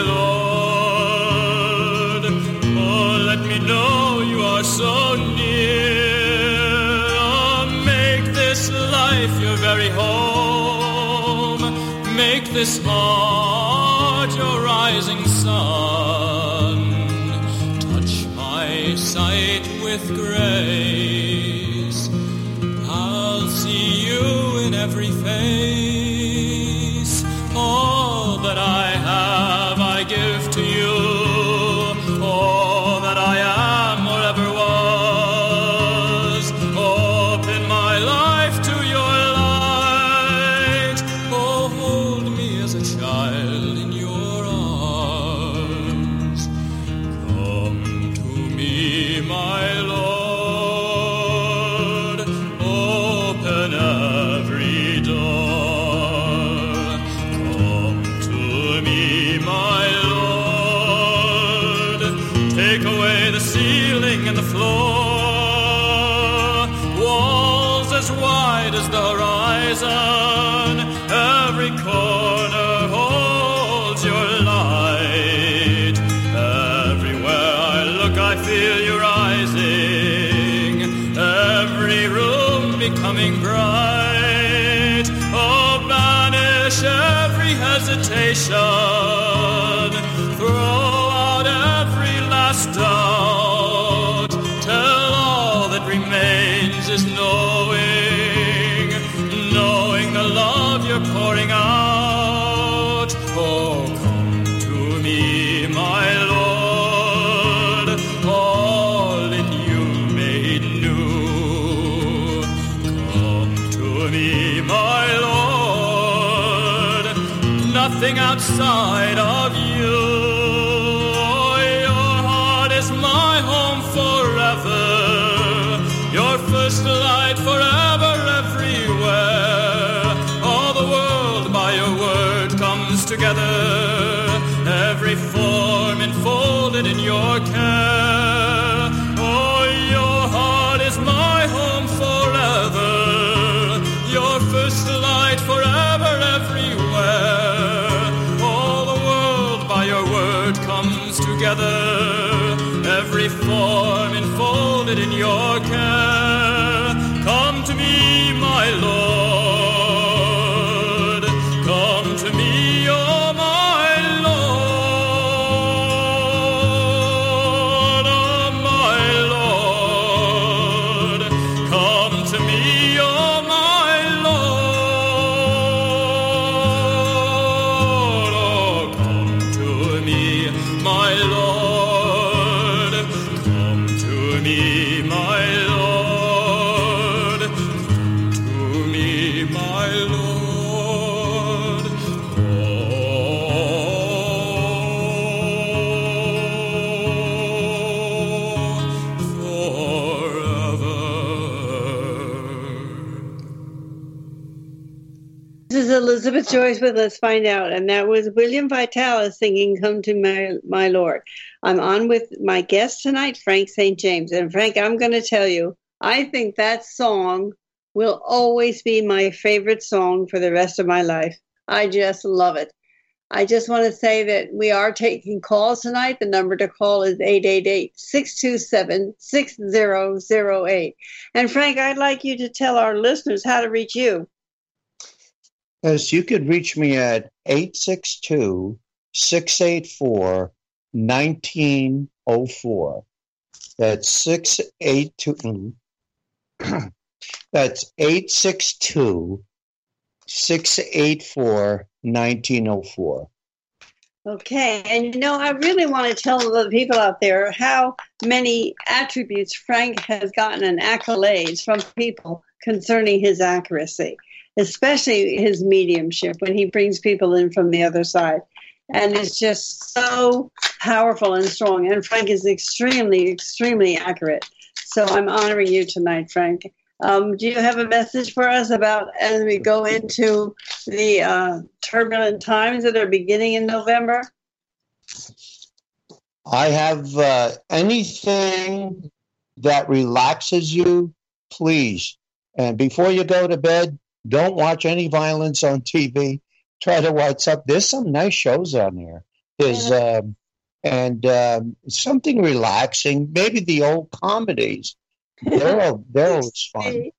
Lord, oh, let me know you are so near. Oh, make this life your very home. Make this heart your rising sun. Touch my sight with grace. I'll see you in every face. All that I have I give to you. All that I am or ever was. Open my life to your light. Oh, hold me as a child in your arms. Come to me, my Lord. Open every door. Come to me, my Lord. Take away the ceiling and the floor. Walls as wide as the horizon. Every corner holds your light. Everywhere I look, I feel you rising. Every room becoming bright. Oh, banish every hesitation. Throw out every last doubt. Tell all that remains is knowing the love you're pouring out. Oh, come to me, my Lord, all in you made new. Come to me, my Lord, nothing outside of you. Your heart is my home forever. Your first light forever, everywhere. All the world by your word comes together. Every form enfolded in your care. Oh, your heart is my home forever. Your first light forever, everywhere. All the world by your word comes together. Every form enfolded in your care. Come to me, my Lord. Come to me, oh my Lord, oh my Lord. Come to me, oh my Lord, oh come to me, my Lord. Come to me, my Lord. Come to me, my Lord. This is Elizabeth Joyce with Let's Find Out, and that was William Vitalis singing Come to My Lord. I'm on with my guest tonight, Frank St. James. And Frank, I'm going to tell you, I think that song will always be my favorite song for the rest of my life. I just love it. I just want to say that we are taking calls tonight. The number to call is 888-627-6008. And Frank, I'd like you to tell our listeners how to reach you. Yes, you could reach me at 862-684-9814. 1904. That's 682. That's 862-684-1904. Okay, and I really want to tell the people out there how many attributes Frank has gotten and accolades from people concerning his accuracy, especially his mediumship when he brings people in from the other side. And it's just so powerful and strong. And Frank is extremely, extremely accurate. So I'm honoring you tonight, Frank. Do you have a message for us about as we go into the turbulent times that are beginning in November? I have anything that relaxes you, please. And before you go to bed, don't watch any violence on TV. Try to watch up. There's some nice shows on there. There's something relaxing. Maybe the old comedies. They're always fun.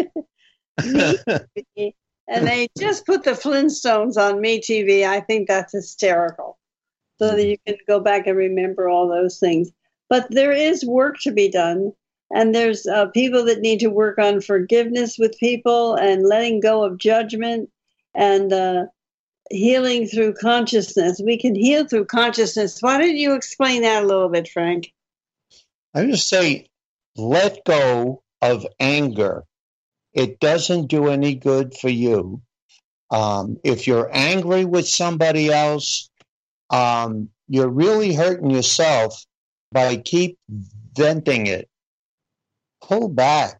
And they just put the Flintstones on MeTV. I think that's hysterical. So that you can go back and remember all those things. But there is work to be done. And there's people that need to work on forgiveness with people and letting go of judgment and healing through consciousness. We can heal through consciousness. Why don't you explain that a little bit, Frank? I just say, let go of anger. It doesn't do any good for you. If you're angry with somebody else, you're really hurting yourself by keep venting it. Pull back.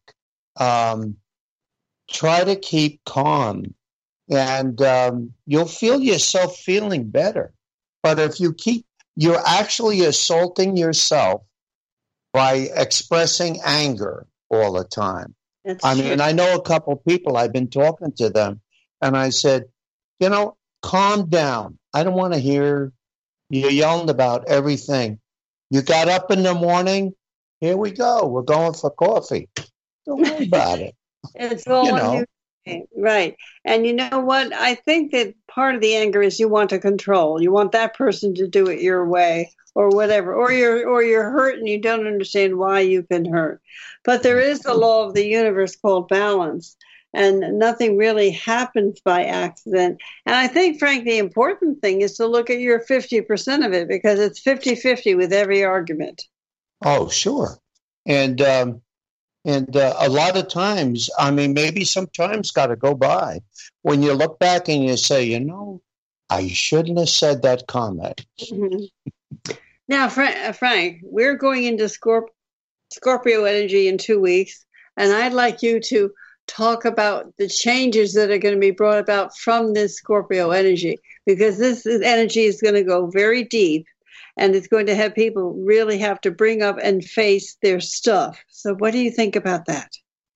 Try to keep calm. And you'll feel yourself feeling better. But if you're actually assaulting yourself by expressing anger all the time. I mean, I know a couple people, I've been talking to them, and I said, calm down. I don't want to hear you yelling about everything. You got up in the morning, here we go. We're going for coffee. Don't worry about it. It's all right. And you know what? I think that part of the anger is you want to control. You want that person to do it your way or whatever. Or you're hurt and you don't understand why you've been hurt. But there is a law of the universe called balance. And nothing really happens by accident. And I think, Frank, the important thing is to look at your 50% of it because it's 50-50 with every argument. Oh, sure. And a lot of times, I mean, maybe sometimes got to go by when you look back and you say, I shouldn't have said that comment. Mm-hmm. Now, Frank, we're going into Scorpio energy in 2 weeks, and I'd like you to talk about the changes that are going to be brought about from this Scorpio energy, because this energy is going to go very deep. And it's going to have people really have to bring up and face their stuff. So what do you think about that?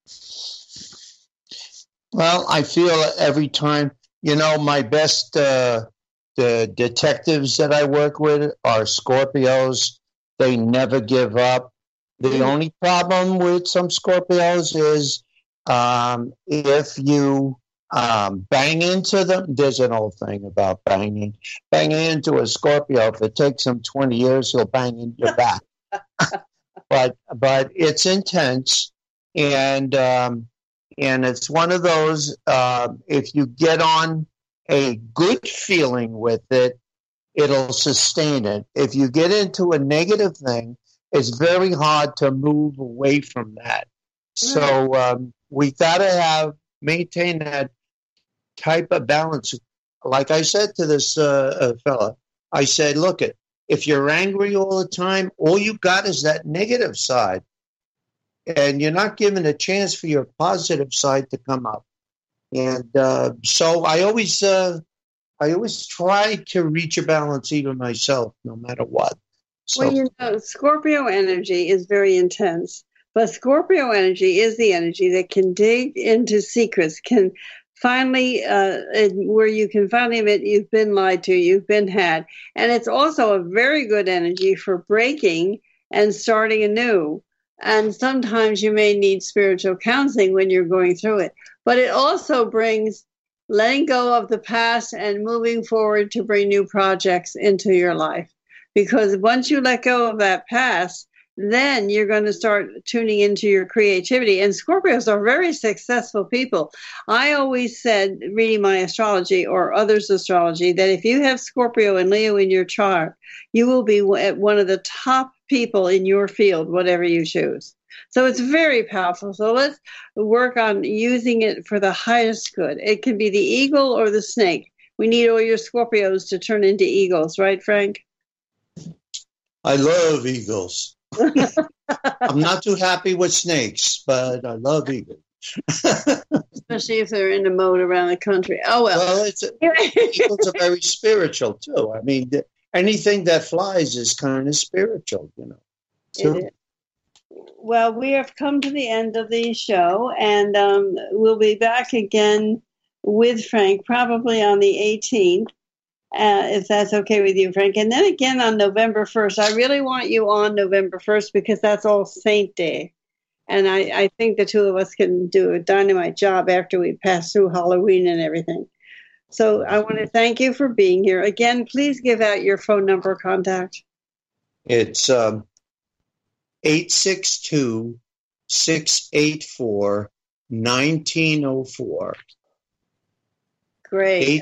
Well, I feel every time, my best the detectives that I work with are Scorpios. They never give up. The only problem with some Scorpios is if you bang into them. There's an old thing about banging into a Scorpio. If it takes him 20 years, he'll bang into your back. but it's intense, and it's one of those. If you get on a good feeling with it, it'll sustain it. If you get into a negative thing, it's very hard to move away from that. So we got to maintain that type of balance. Like I said to this fella, I said, look, if you're angry all the time, all you got is that negative side. And you're not given a chance for your positive side to come up. And so I always try to reach a balance even myself, no matter what. So, well, Scorpio energy is very intense. But Scorpio energy is the energy that can dig into secrets, can finally, where you can finally admit you've been lied to, you've been had. And it's also a very good energy for breaking and starting anew. And sometimes you may need spiritual counseling when you're going through it. But it also brings letting go of the past and moving forward to bring new projects into your life. because once you let go of that past, then you're going to start tuning into your creativity. And Scorpios are very successful people. I always said, reading my astrology or others' astrology, that if you have Scorpio and Leo in your chart, you will be one of the top people in your field, whatever you choose. So it's very powerful. So let's work on using it for the highest good. It can be the eagle or the snake. We need all your Scorpios to turn into eagles, right, Frank? I love eagles. I'm not too happy with snakes, but I love eagles. Especially if they're in the mode around the country. Oh, well. Eagles are very spiritual, too. I mean, anything that flies is kind of spiritual, you know. So, well, we have come to the end of the show, and we'll be back again with Frank probably on the 18th. If that's okay with you, Frank. And then again on November 1st. I really want you on November 1st because that's All Saint Day. And I think the two of us can do a dynamite job after we pass through Halloween and everything. So I want to thank you for being here. Again, please give out your phone number contact. It's 862-684-1904. Great.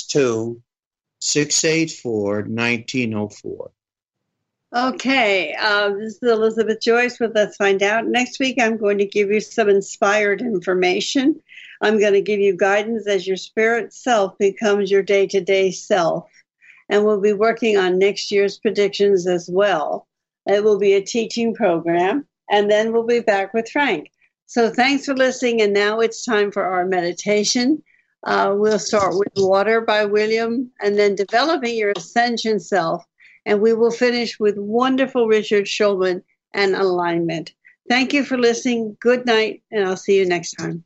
862-684-1904. Okay, this is Elizabeth Joyce with Let's Find Out. Next week, I'm going to give you some inspired information. I'm going to give you guidance as your spirit self becomes your day-to-day self. And we'll be working on next year's predictions as well. It will be a teaching program, and then we'll be back with Frank. So thanks for listening, and now it's time for our meditation. We'll start with Water by William, and then Developing Your Ascension Self. And we will finish with wonderful Richard Shulman and Alignment. Thank you for listening. Good night, and I'll see you next time.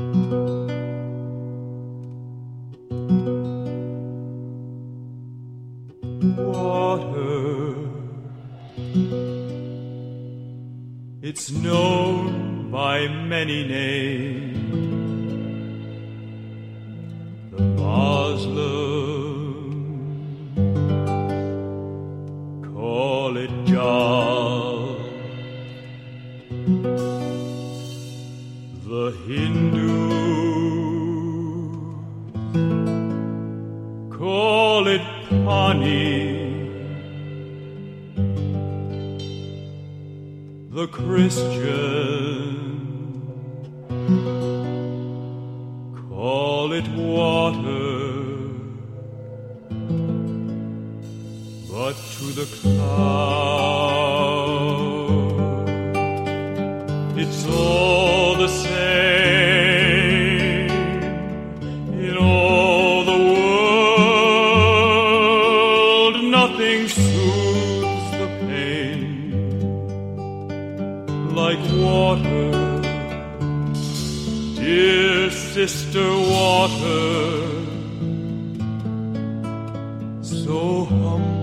Water, it's known by many names. The Muslim call it Jah, the Hindu call it Pani, the Christian call it water. But to the cloud, it's all the same. In all the world, nothing soothes the pain like water, dear sister water, so humble.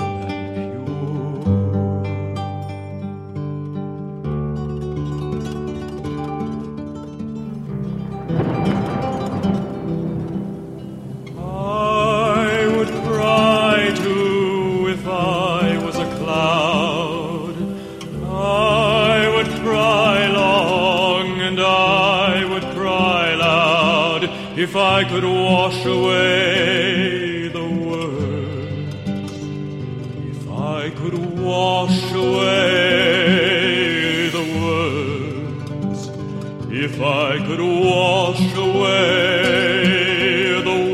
If I could wash away the world, if I could wash away the words, if I could wash away the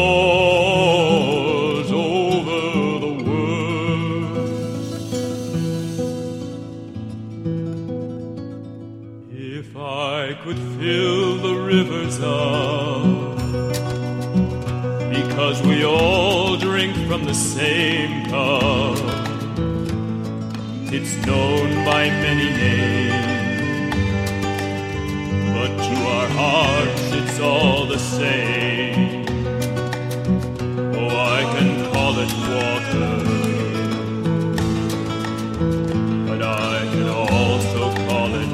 wars over the world, if I could fill the rivers up, because we all drink from the same cup. It's known by many names, but to our hearts it's all the same. Oh, I can call it water, but I can also call it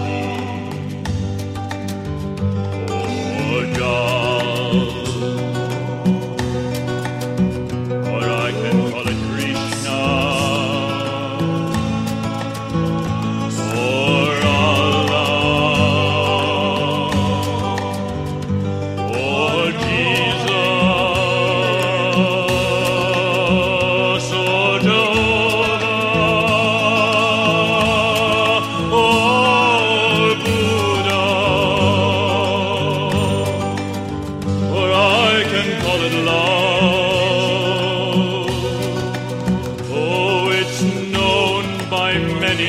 honey, or God. Or I can call it Krishna. by many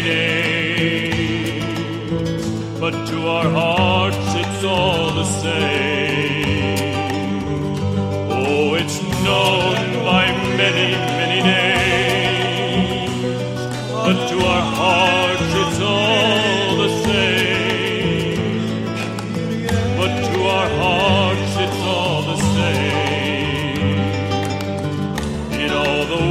names, but to our hearts it's all the same. Oh, it's known by many, many names, but to our hearts it's all the same. But to our hearts it's all the same. In all the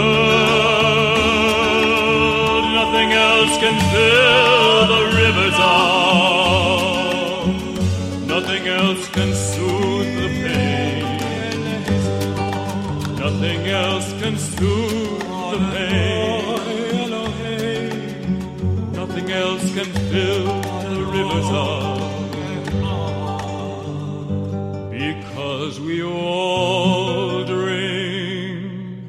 world, nothing else can fill the rivers of. Nothing else can soothe the pain. Nothing else can soothe the pain. Nothing else can fill the rivers of. Because we all drink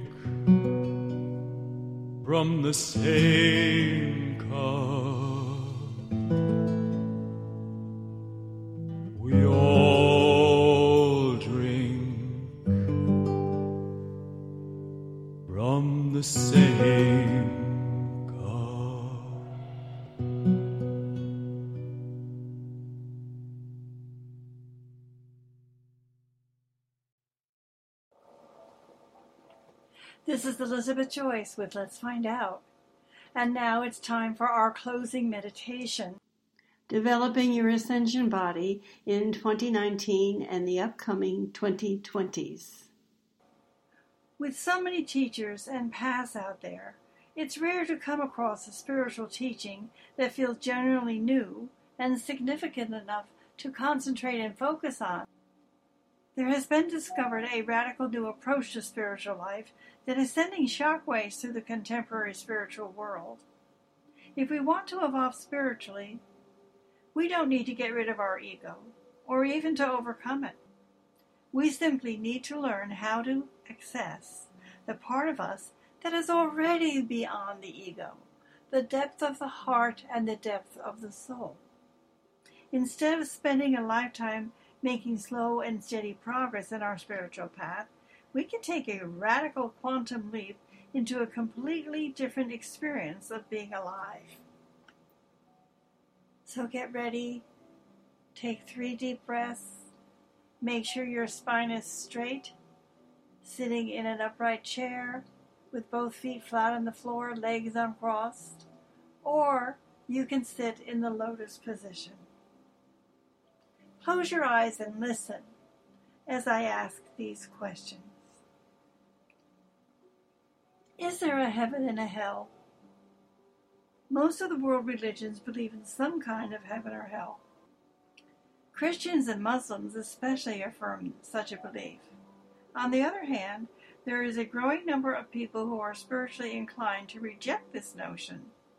from the same cup. We all drink from the same cup. This is Elizabeth Joyce with Let's Find Out. And now it's time for our closing meditation. Developing your ascension body in 2019 and the upcoming 2020s. With so many teachers and paths out there, it's rare to come across a spiritual teaching that feels genuinely new and significant enough to concentrate and focus on. There has been discovered a radical new approach to spiritual life that is sending shockwaves through the contemporary spiritual world. If we want to evolve spiritually, we don't need to get rid of our ego, or even to overcome it. We simply need to learn how to access the part of us that is already beyond the ego, the depth of the heart and the depth of the soul. Instead of spending a lifetime making slow and steady progress in our spiritual path, we can take a radical quantum leap into a completely different experience of being alive. So get ready, take 3 deep breaths, make sure your spine is straight, sitting in an upright chair with both feet flat on the floor, legs uncrossed, or you can sit in the lotus position. Close your eyes and listen as I ask these questions. Is there a heaven and a hell? Most of the world religions believe in some kind of heaven or hell. Christians and Muslims especially affirm such a belief. On the other hand, there is a growing number of people who are spiritually inclined to reject this notion.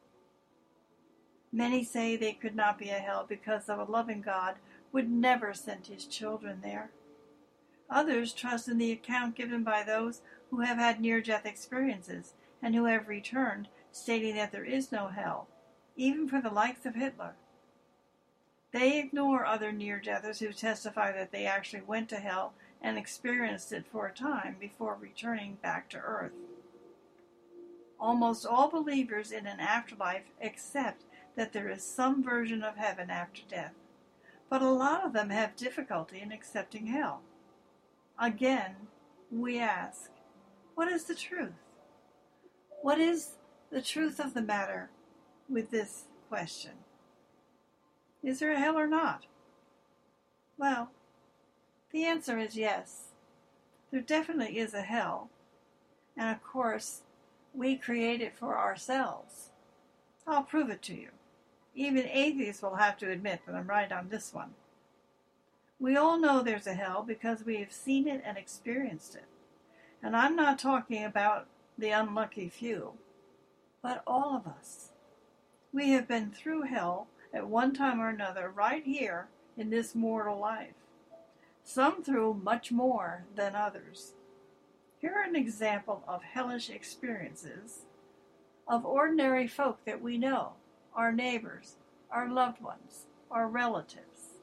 Many say they could not be a hell because of a loving God would never send his children there. Others trust in the account given by those who have had near-death experiences and who have returned, stating that there is no hell, even for the likes of Hitler. They ignore other near-deathers who testify that they actually went to hell and experienced it for a time before returning back to earth. Almost all believers in an afterlife accept that there is some version of heaven after death, but a lot of them have difficulty in accepting hell. Again, we ask, what is the truth? What is the truth of the matter with this question? Is there a hell or not? Well, the answer is yes. There definitely is a hell. And of course, we create it for ourselves. I'll prove it to you. Even atheists will have to admit that I'm right on this one. We all know there's a hell because we have seen it and experienced it. And I'm not talking about the unlucky few, but all of us. We have been through hell at one time or another right here in this mortal life. Some through much more than others. Here are an example of hellish experiences of ordinary folk that we know, our neighbors, our loved ones, our relatives.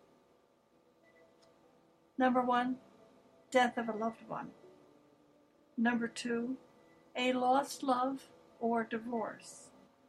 Number 1, death of a loved one. Number 2, a lost love or divorce.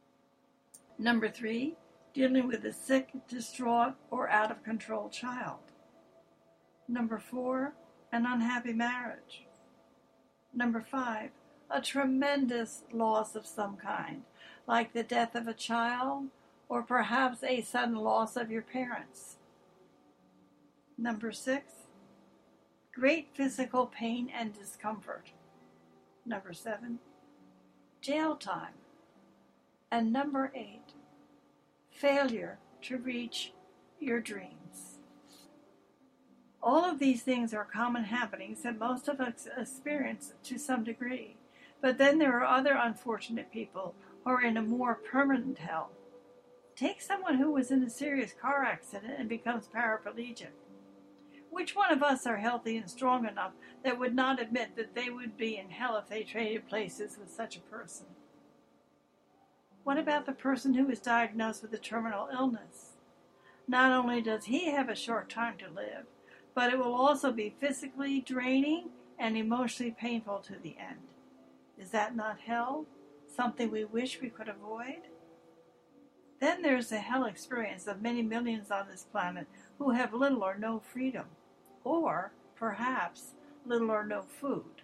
Number 3, dealing with a sick, distraught, or out of control child. Number 4, an unhappy marriage. Number 5, a tremendous loss of some kind, like the death of a child or perhaps a sudden loss of your parents. Number 6, great physical pain and discomfort. Number 7, jail time. And number 8, failure to reach your dreams. All of these things are common happenings that most of us experience to some degree. But then there are other unfortunate people who are in a more permanent hell. Take someone who was in a serious car accident and becomes paraplegic. Which one of us are healthy and strong enough that would not admit that they would be in hell if they traded places with such a person? What about the person who is diagnosed with a terminal illness? Not only does he have a short time to live, but it will also be physically draining and emotionally painful to the end. Is that not hell? Something we wish we could avoid? Then there's the hell experience of many millions on this planet who have little or no freedom, or perhaps little or no food.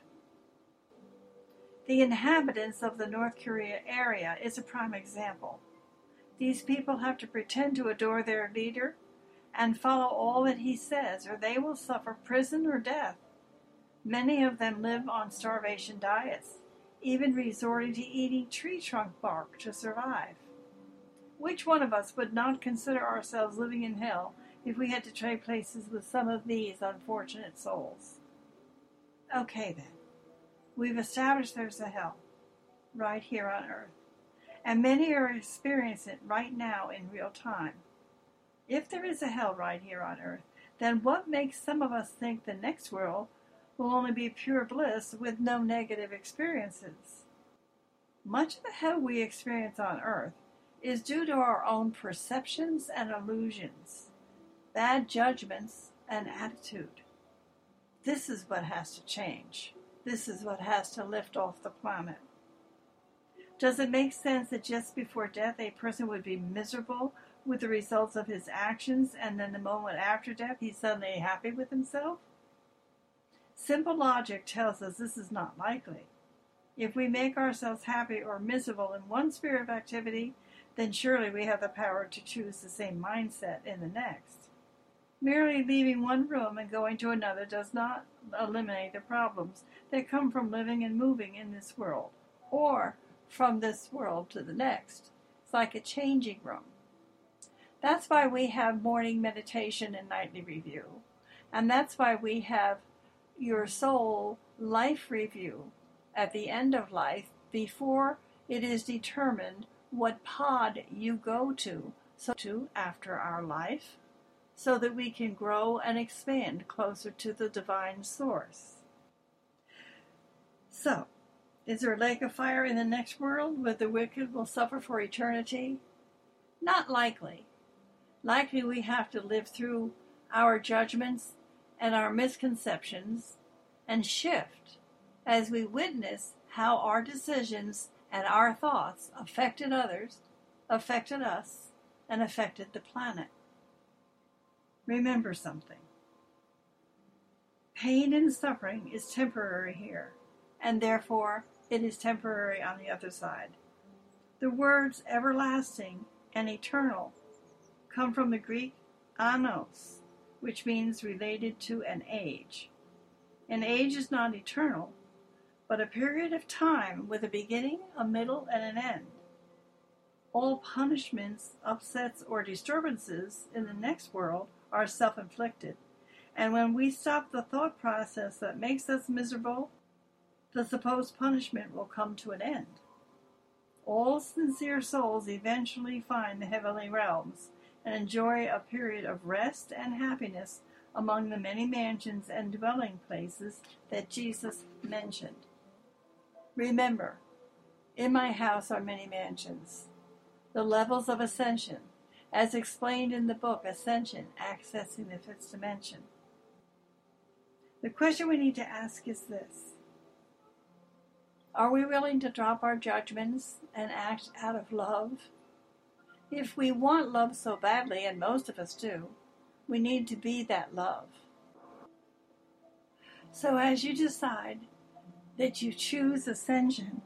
The inhabitants of the North Korea area is a prime example. These people have to pretend to adore their leader and follow all that he says, or they will suffer prison or death. Many of them live on starvation diets, even resorting to eating tree trunk bark to survive. Which one of us would not consider ourselves living in hell if we had to trade places with some of these unfortunate souls? Okay then, we've established there's a hell right here on earth, and many are experiencing it right now in real time. If there is a hell right here on earth, then what makes some of us think the next world will only be pure bliss with no negative experiences? Much of the hell we experience on earth is due to our own perceptions and illusions, bad judgments and attitude. This is what has to change. This is what has to lift off the planet. Does it make sense that just before death a person would be miserable with the results of his actions, and then the moment after death he's suddenly happy with himself? Simple logic tells us this is not likely. If we make ourselves happy or miserable in one sphere of activity, then surely we have the power to choose the same mindset in the next. Merely leaving one room and going to another does not eliminate the problems that come from living and moving in this world, or from this world to the next. It's like a changing room. That's why we have morning meditation and nightly review. And that's why we have your soul life review at the end of life before it is determined what pod you go to after our life, so that we can grow and expand closer to the divine source. So, is there a lake of fire in the next world where the wicked will suffer for eternity? Not likely. Likely we have to live through our judgments and our misconceptions and shift as we witness how our decisions and our thoughts affected others, affected us, and affected the planet. Remember something. Pain and suffering is temporary here, and therefore it is temporary on the other side. The words everlasting and eternal come from the Greek anos, which means related to an age. An age is not eternal, but a period of time with a beginning, a middle, and an end. All punishments, upsets, or disturbances in the next world are self-inflicted, and when we stop the thought process that makes us miserable, the supposed punishment will come to an end. All sincere souls eventually find the heavenly realms and enjoy a period of rest and happiness among the many mansions and dwelling places that Jesus mentioned. Remember, in my house are many mansions. The levels of ascension, as explained in the book Ascension, Accessing the Fifth Dimension. The question we need to ask is this: are we willing to drop our judgments and act out of love? If we want love so badly, and most of us do, we need to be that love. So as you decide that you choose ascension,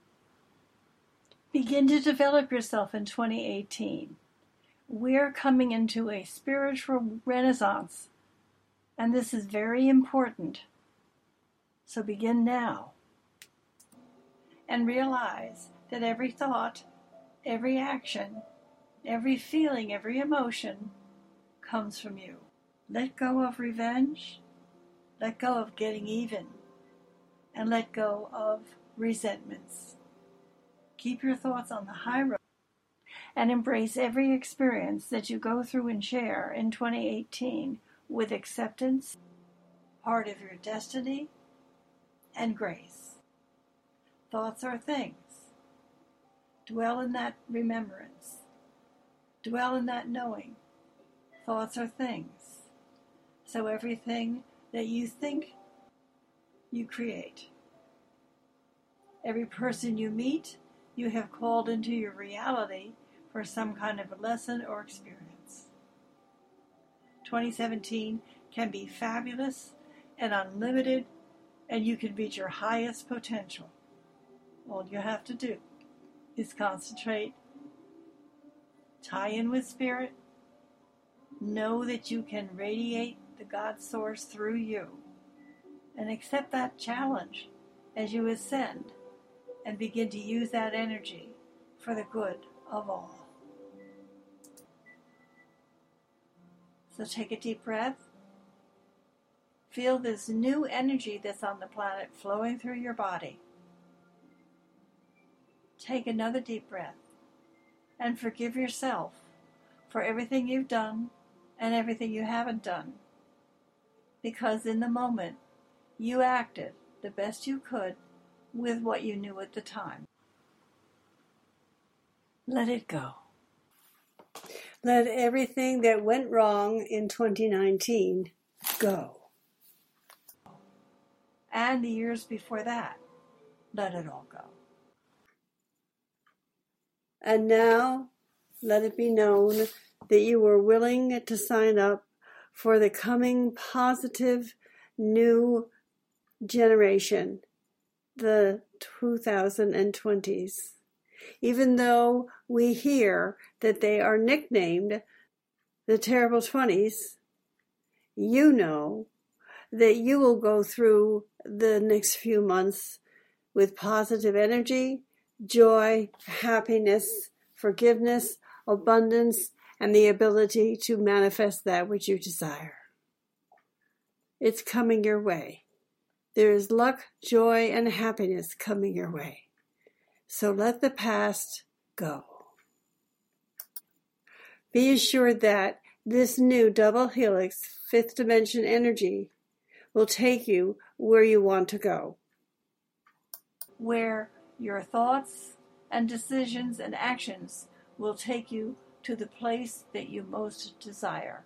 begin to develop yourself in 2018. We're coming into a spiritual renaissance, and this is very important. So begin now. And realize that every thought, every action, every feeling, every emotion comes from you. Let go of revenge, let go of getting even, and let go of resentments. Keep your thoughts on the high road and embrace every experience that you go through and share in 2018 with acceptance, part of your destiny, and grace. Thoughts are things. Dwell in that remembrance. Dwell in that knowing. Thoughts are things. So everything that you think, you create. Every person you meet, you have called into your reality for some kind of a lesson or experience. 2017 can be fabulous and unlimited, and you can reach your highest potential. All you have to do is concentrate, tie in with spirit, know that you can radiate the God source through you, and accept that challenge as you ascend and begin to use that energy for the good of all. So take a deep breath. Feel this new energy that's on the planet flowing through your body. Take another deep breath and forgive yourself for everything you've done and everything you haven't done. Because in the moment, you acted the best you could with what you knew at the time. Let it go. Let everything that went wrong in 2019 go. And the years before that, let it all go. And now, let it be known that you were willing to sign up for the coming positive new generation, the 2020s. Even though we hear that they are nicknamed the terrible 20s, you know that you will go through the next few months with positive energy, joy, happiness, forgiveness, abundance, and the ability to manifest that which you desire. It's coming your way. There is luck, joy, and happiness coming your way. So let the past go. Be assured that this new double helix, fifth dimension energy will take you where you want to go. Where your thoughts and decisions and actions will take you to the place that you most desire.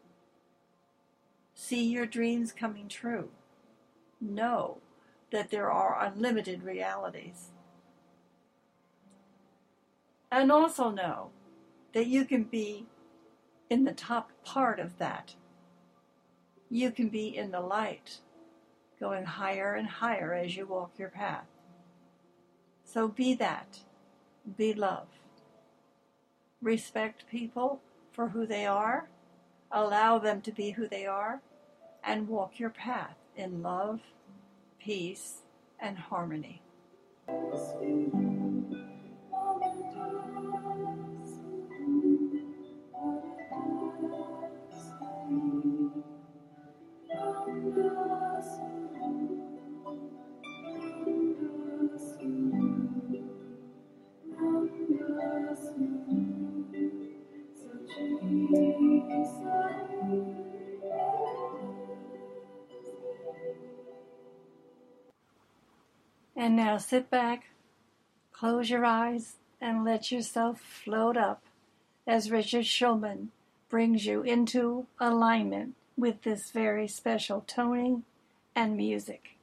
See your dreams coming true. Know that there are unlimited realities. And also know that you can be in the top part of that. You can be in the light, going higher and higher as you walk your path. So be that. Be love. Respect people for who they are. Allow them to be who they are. And walk your path in love, peace, and harmony. And now sit back, close your eyes, and let yourself float up as Richard Shulman brings you into alignment with this very special toning and music.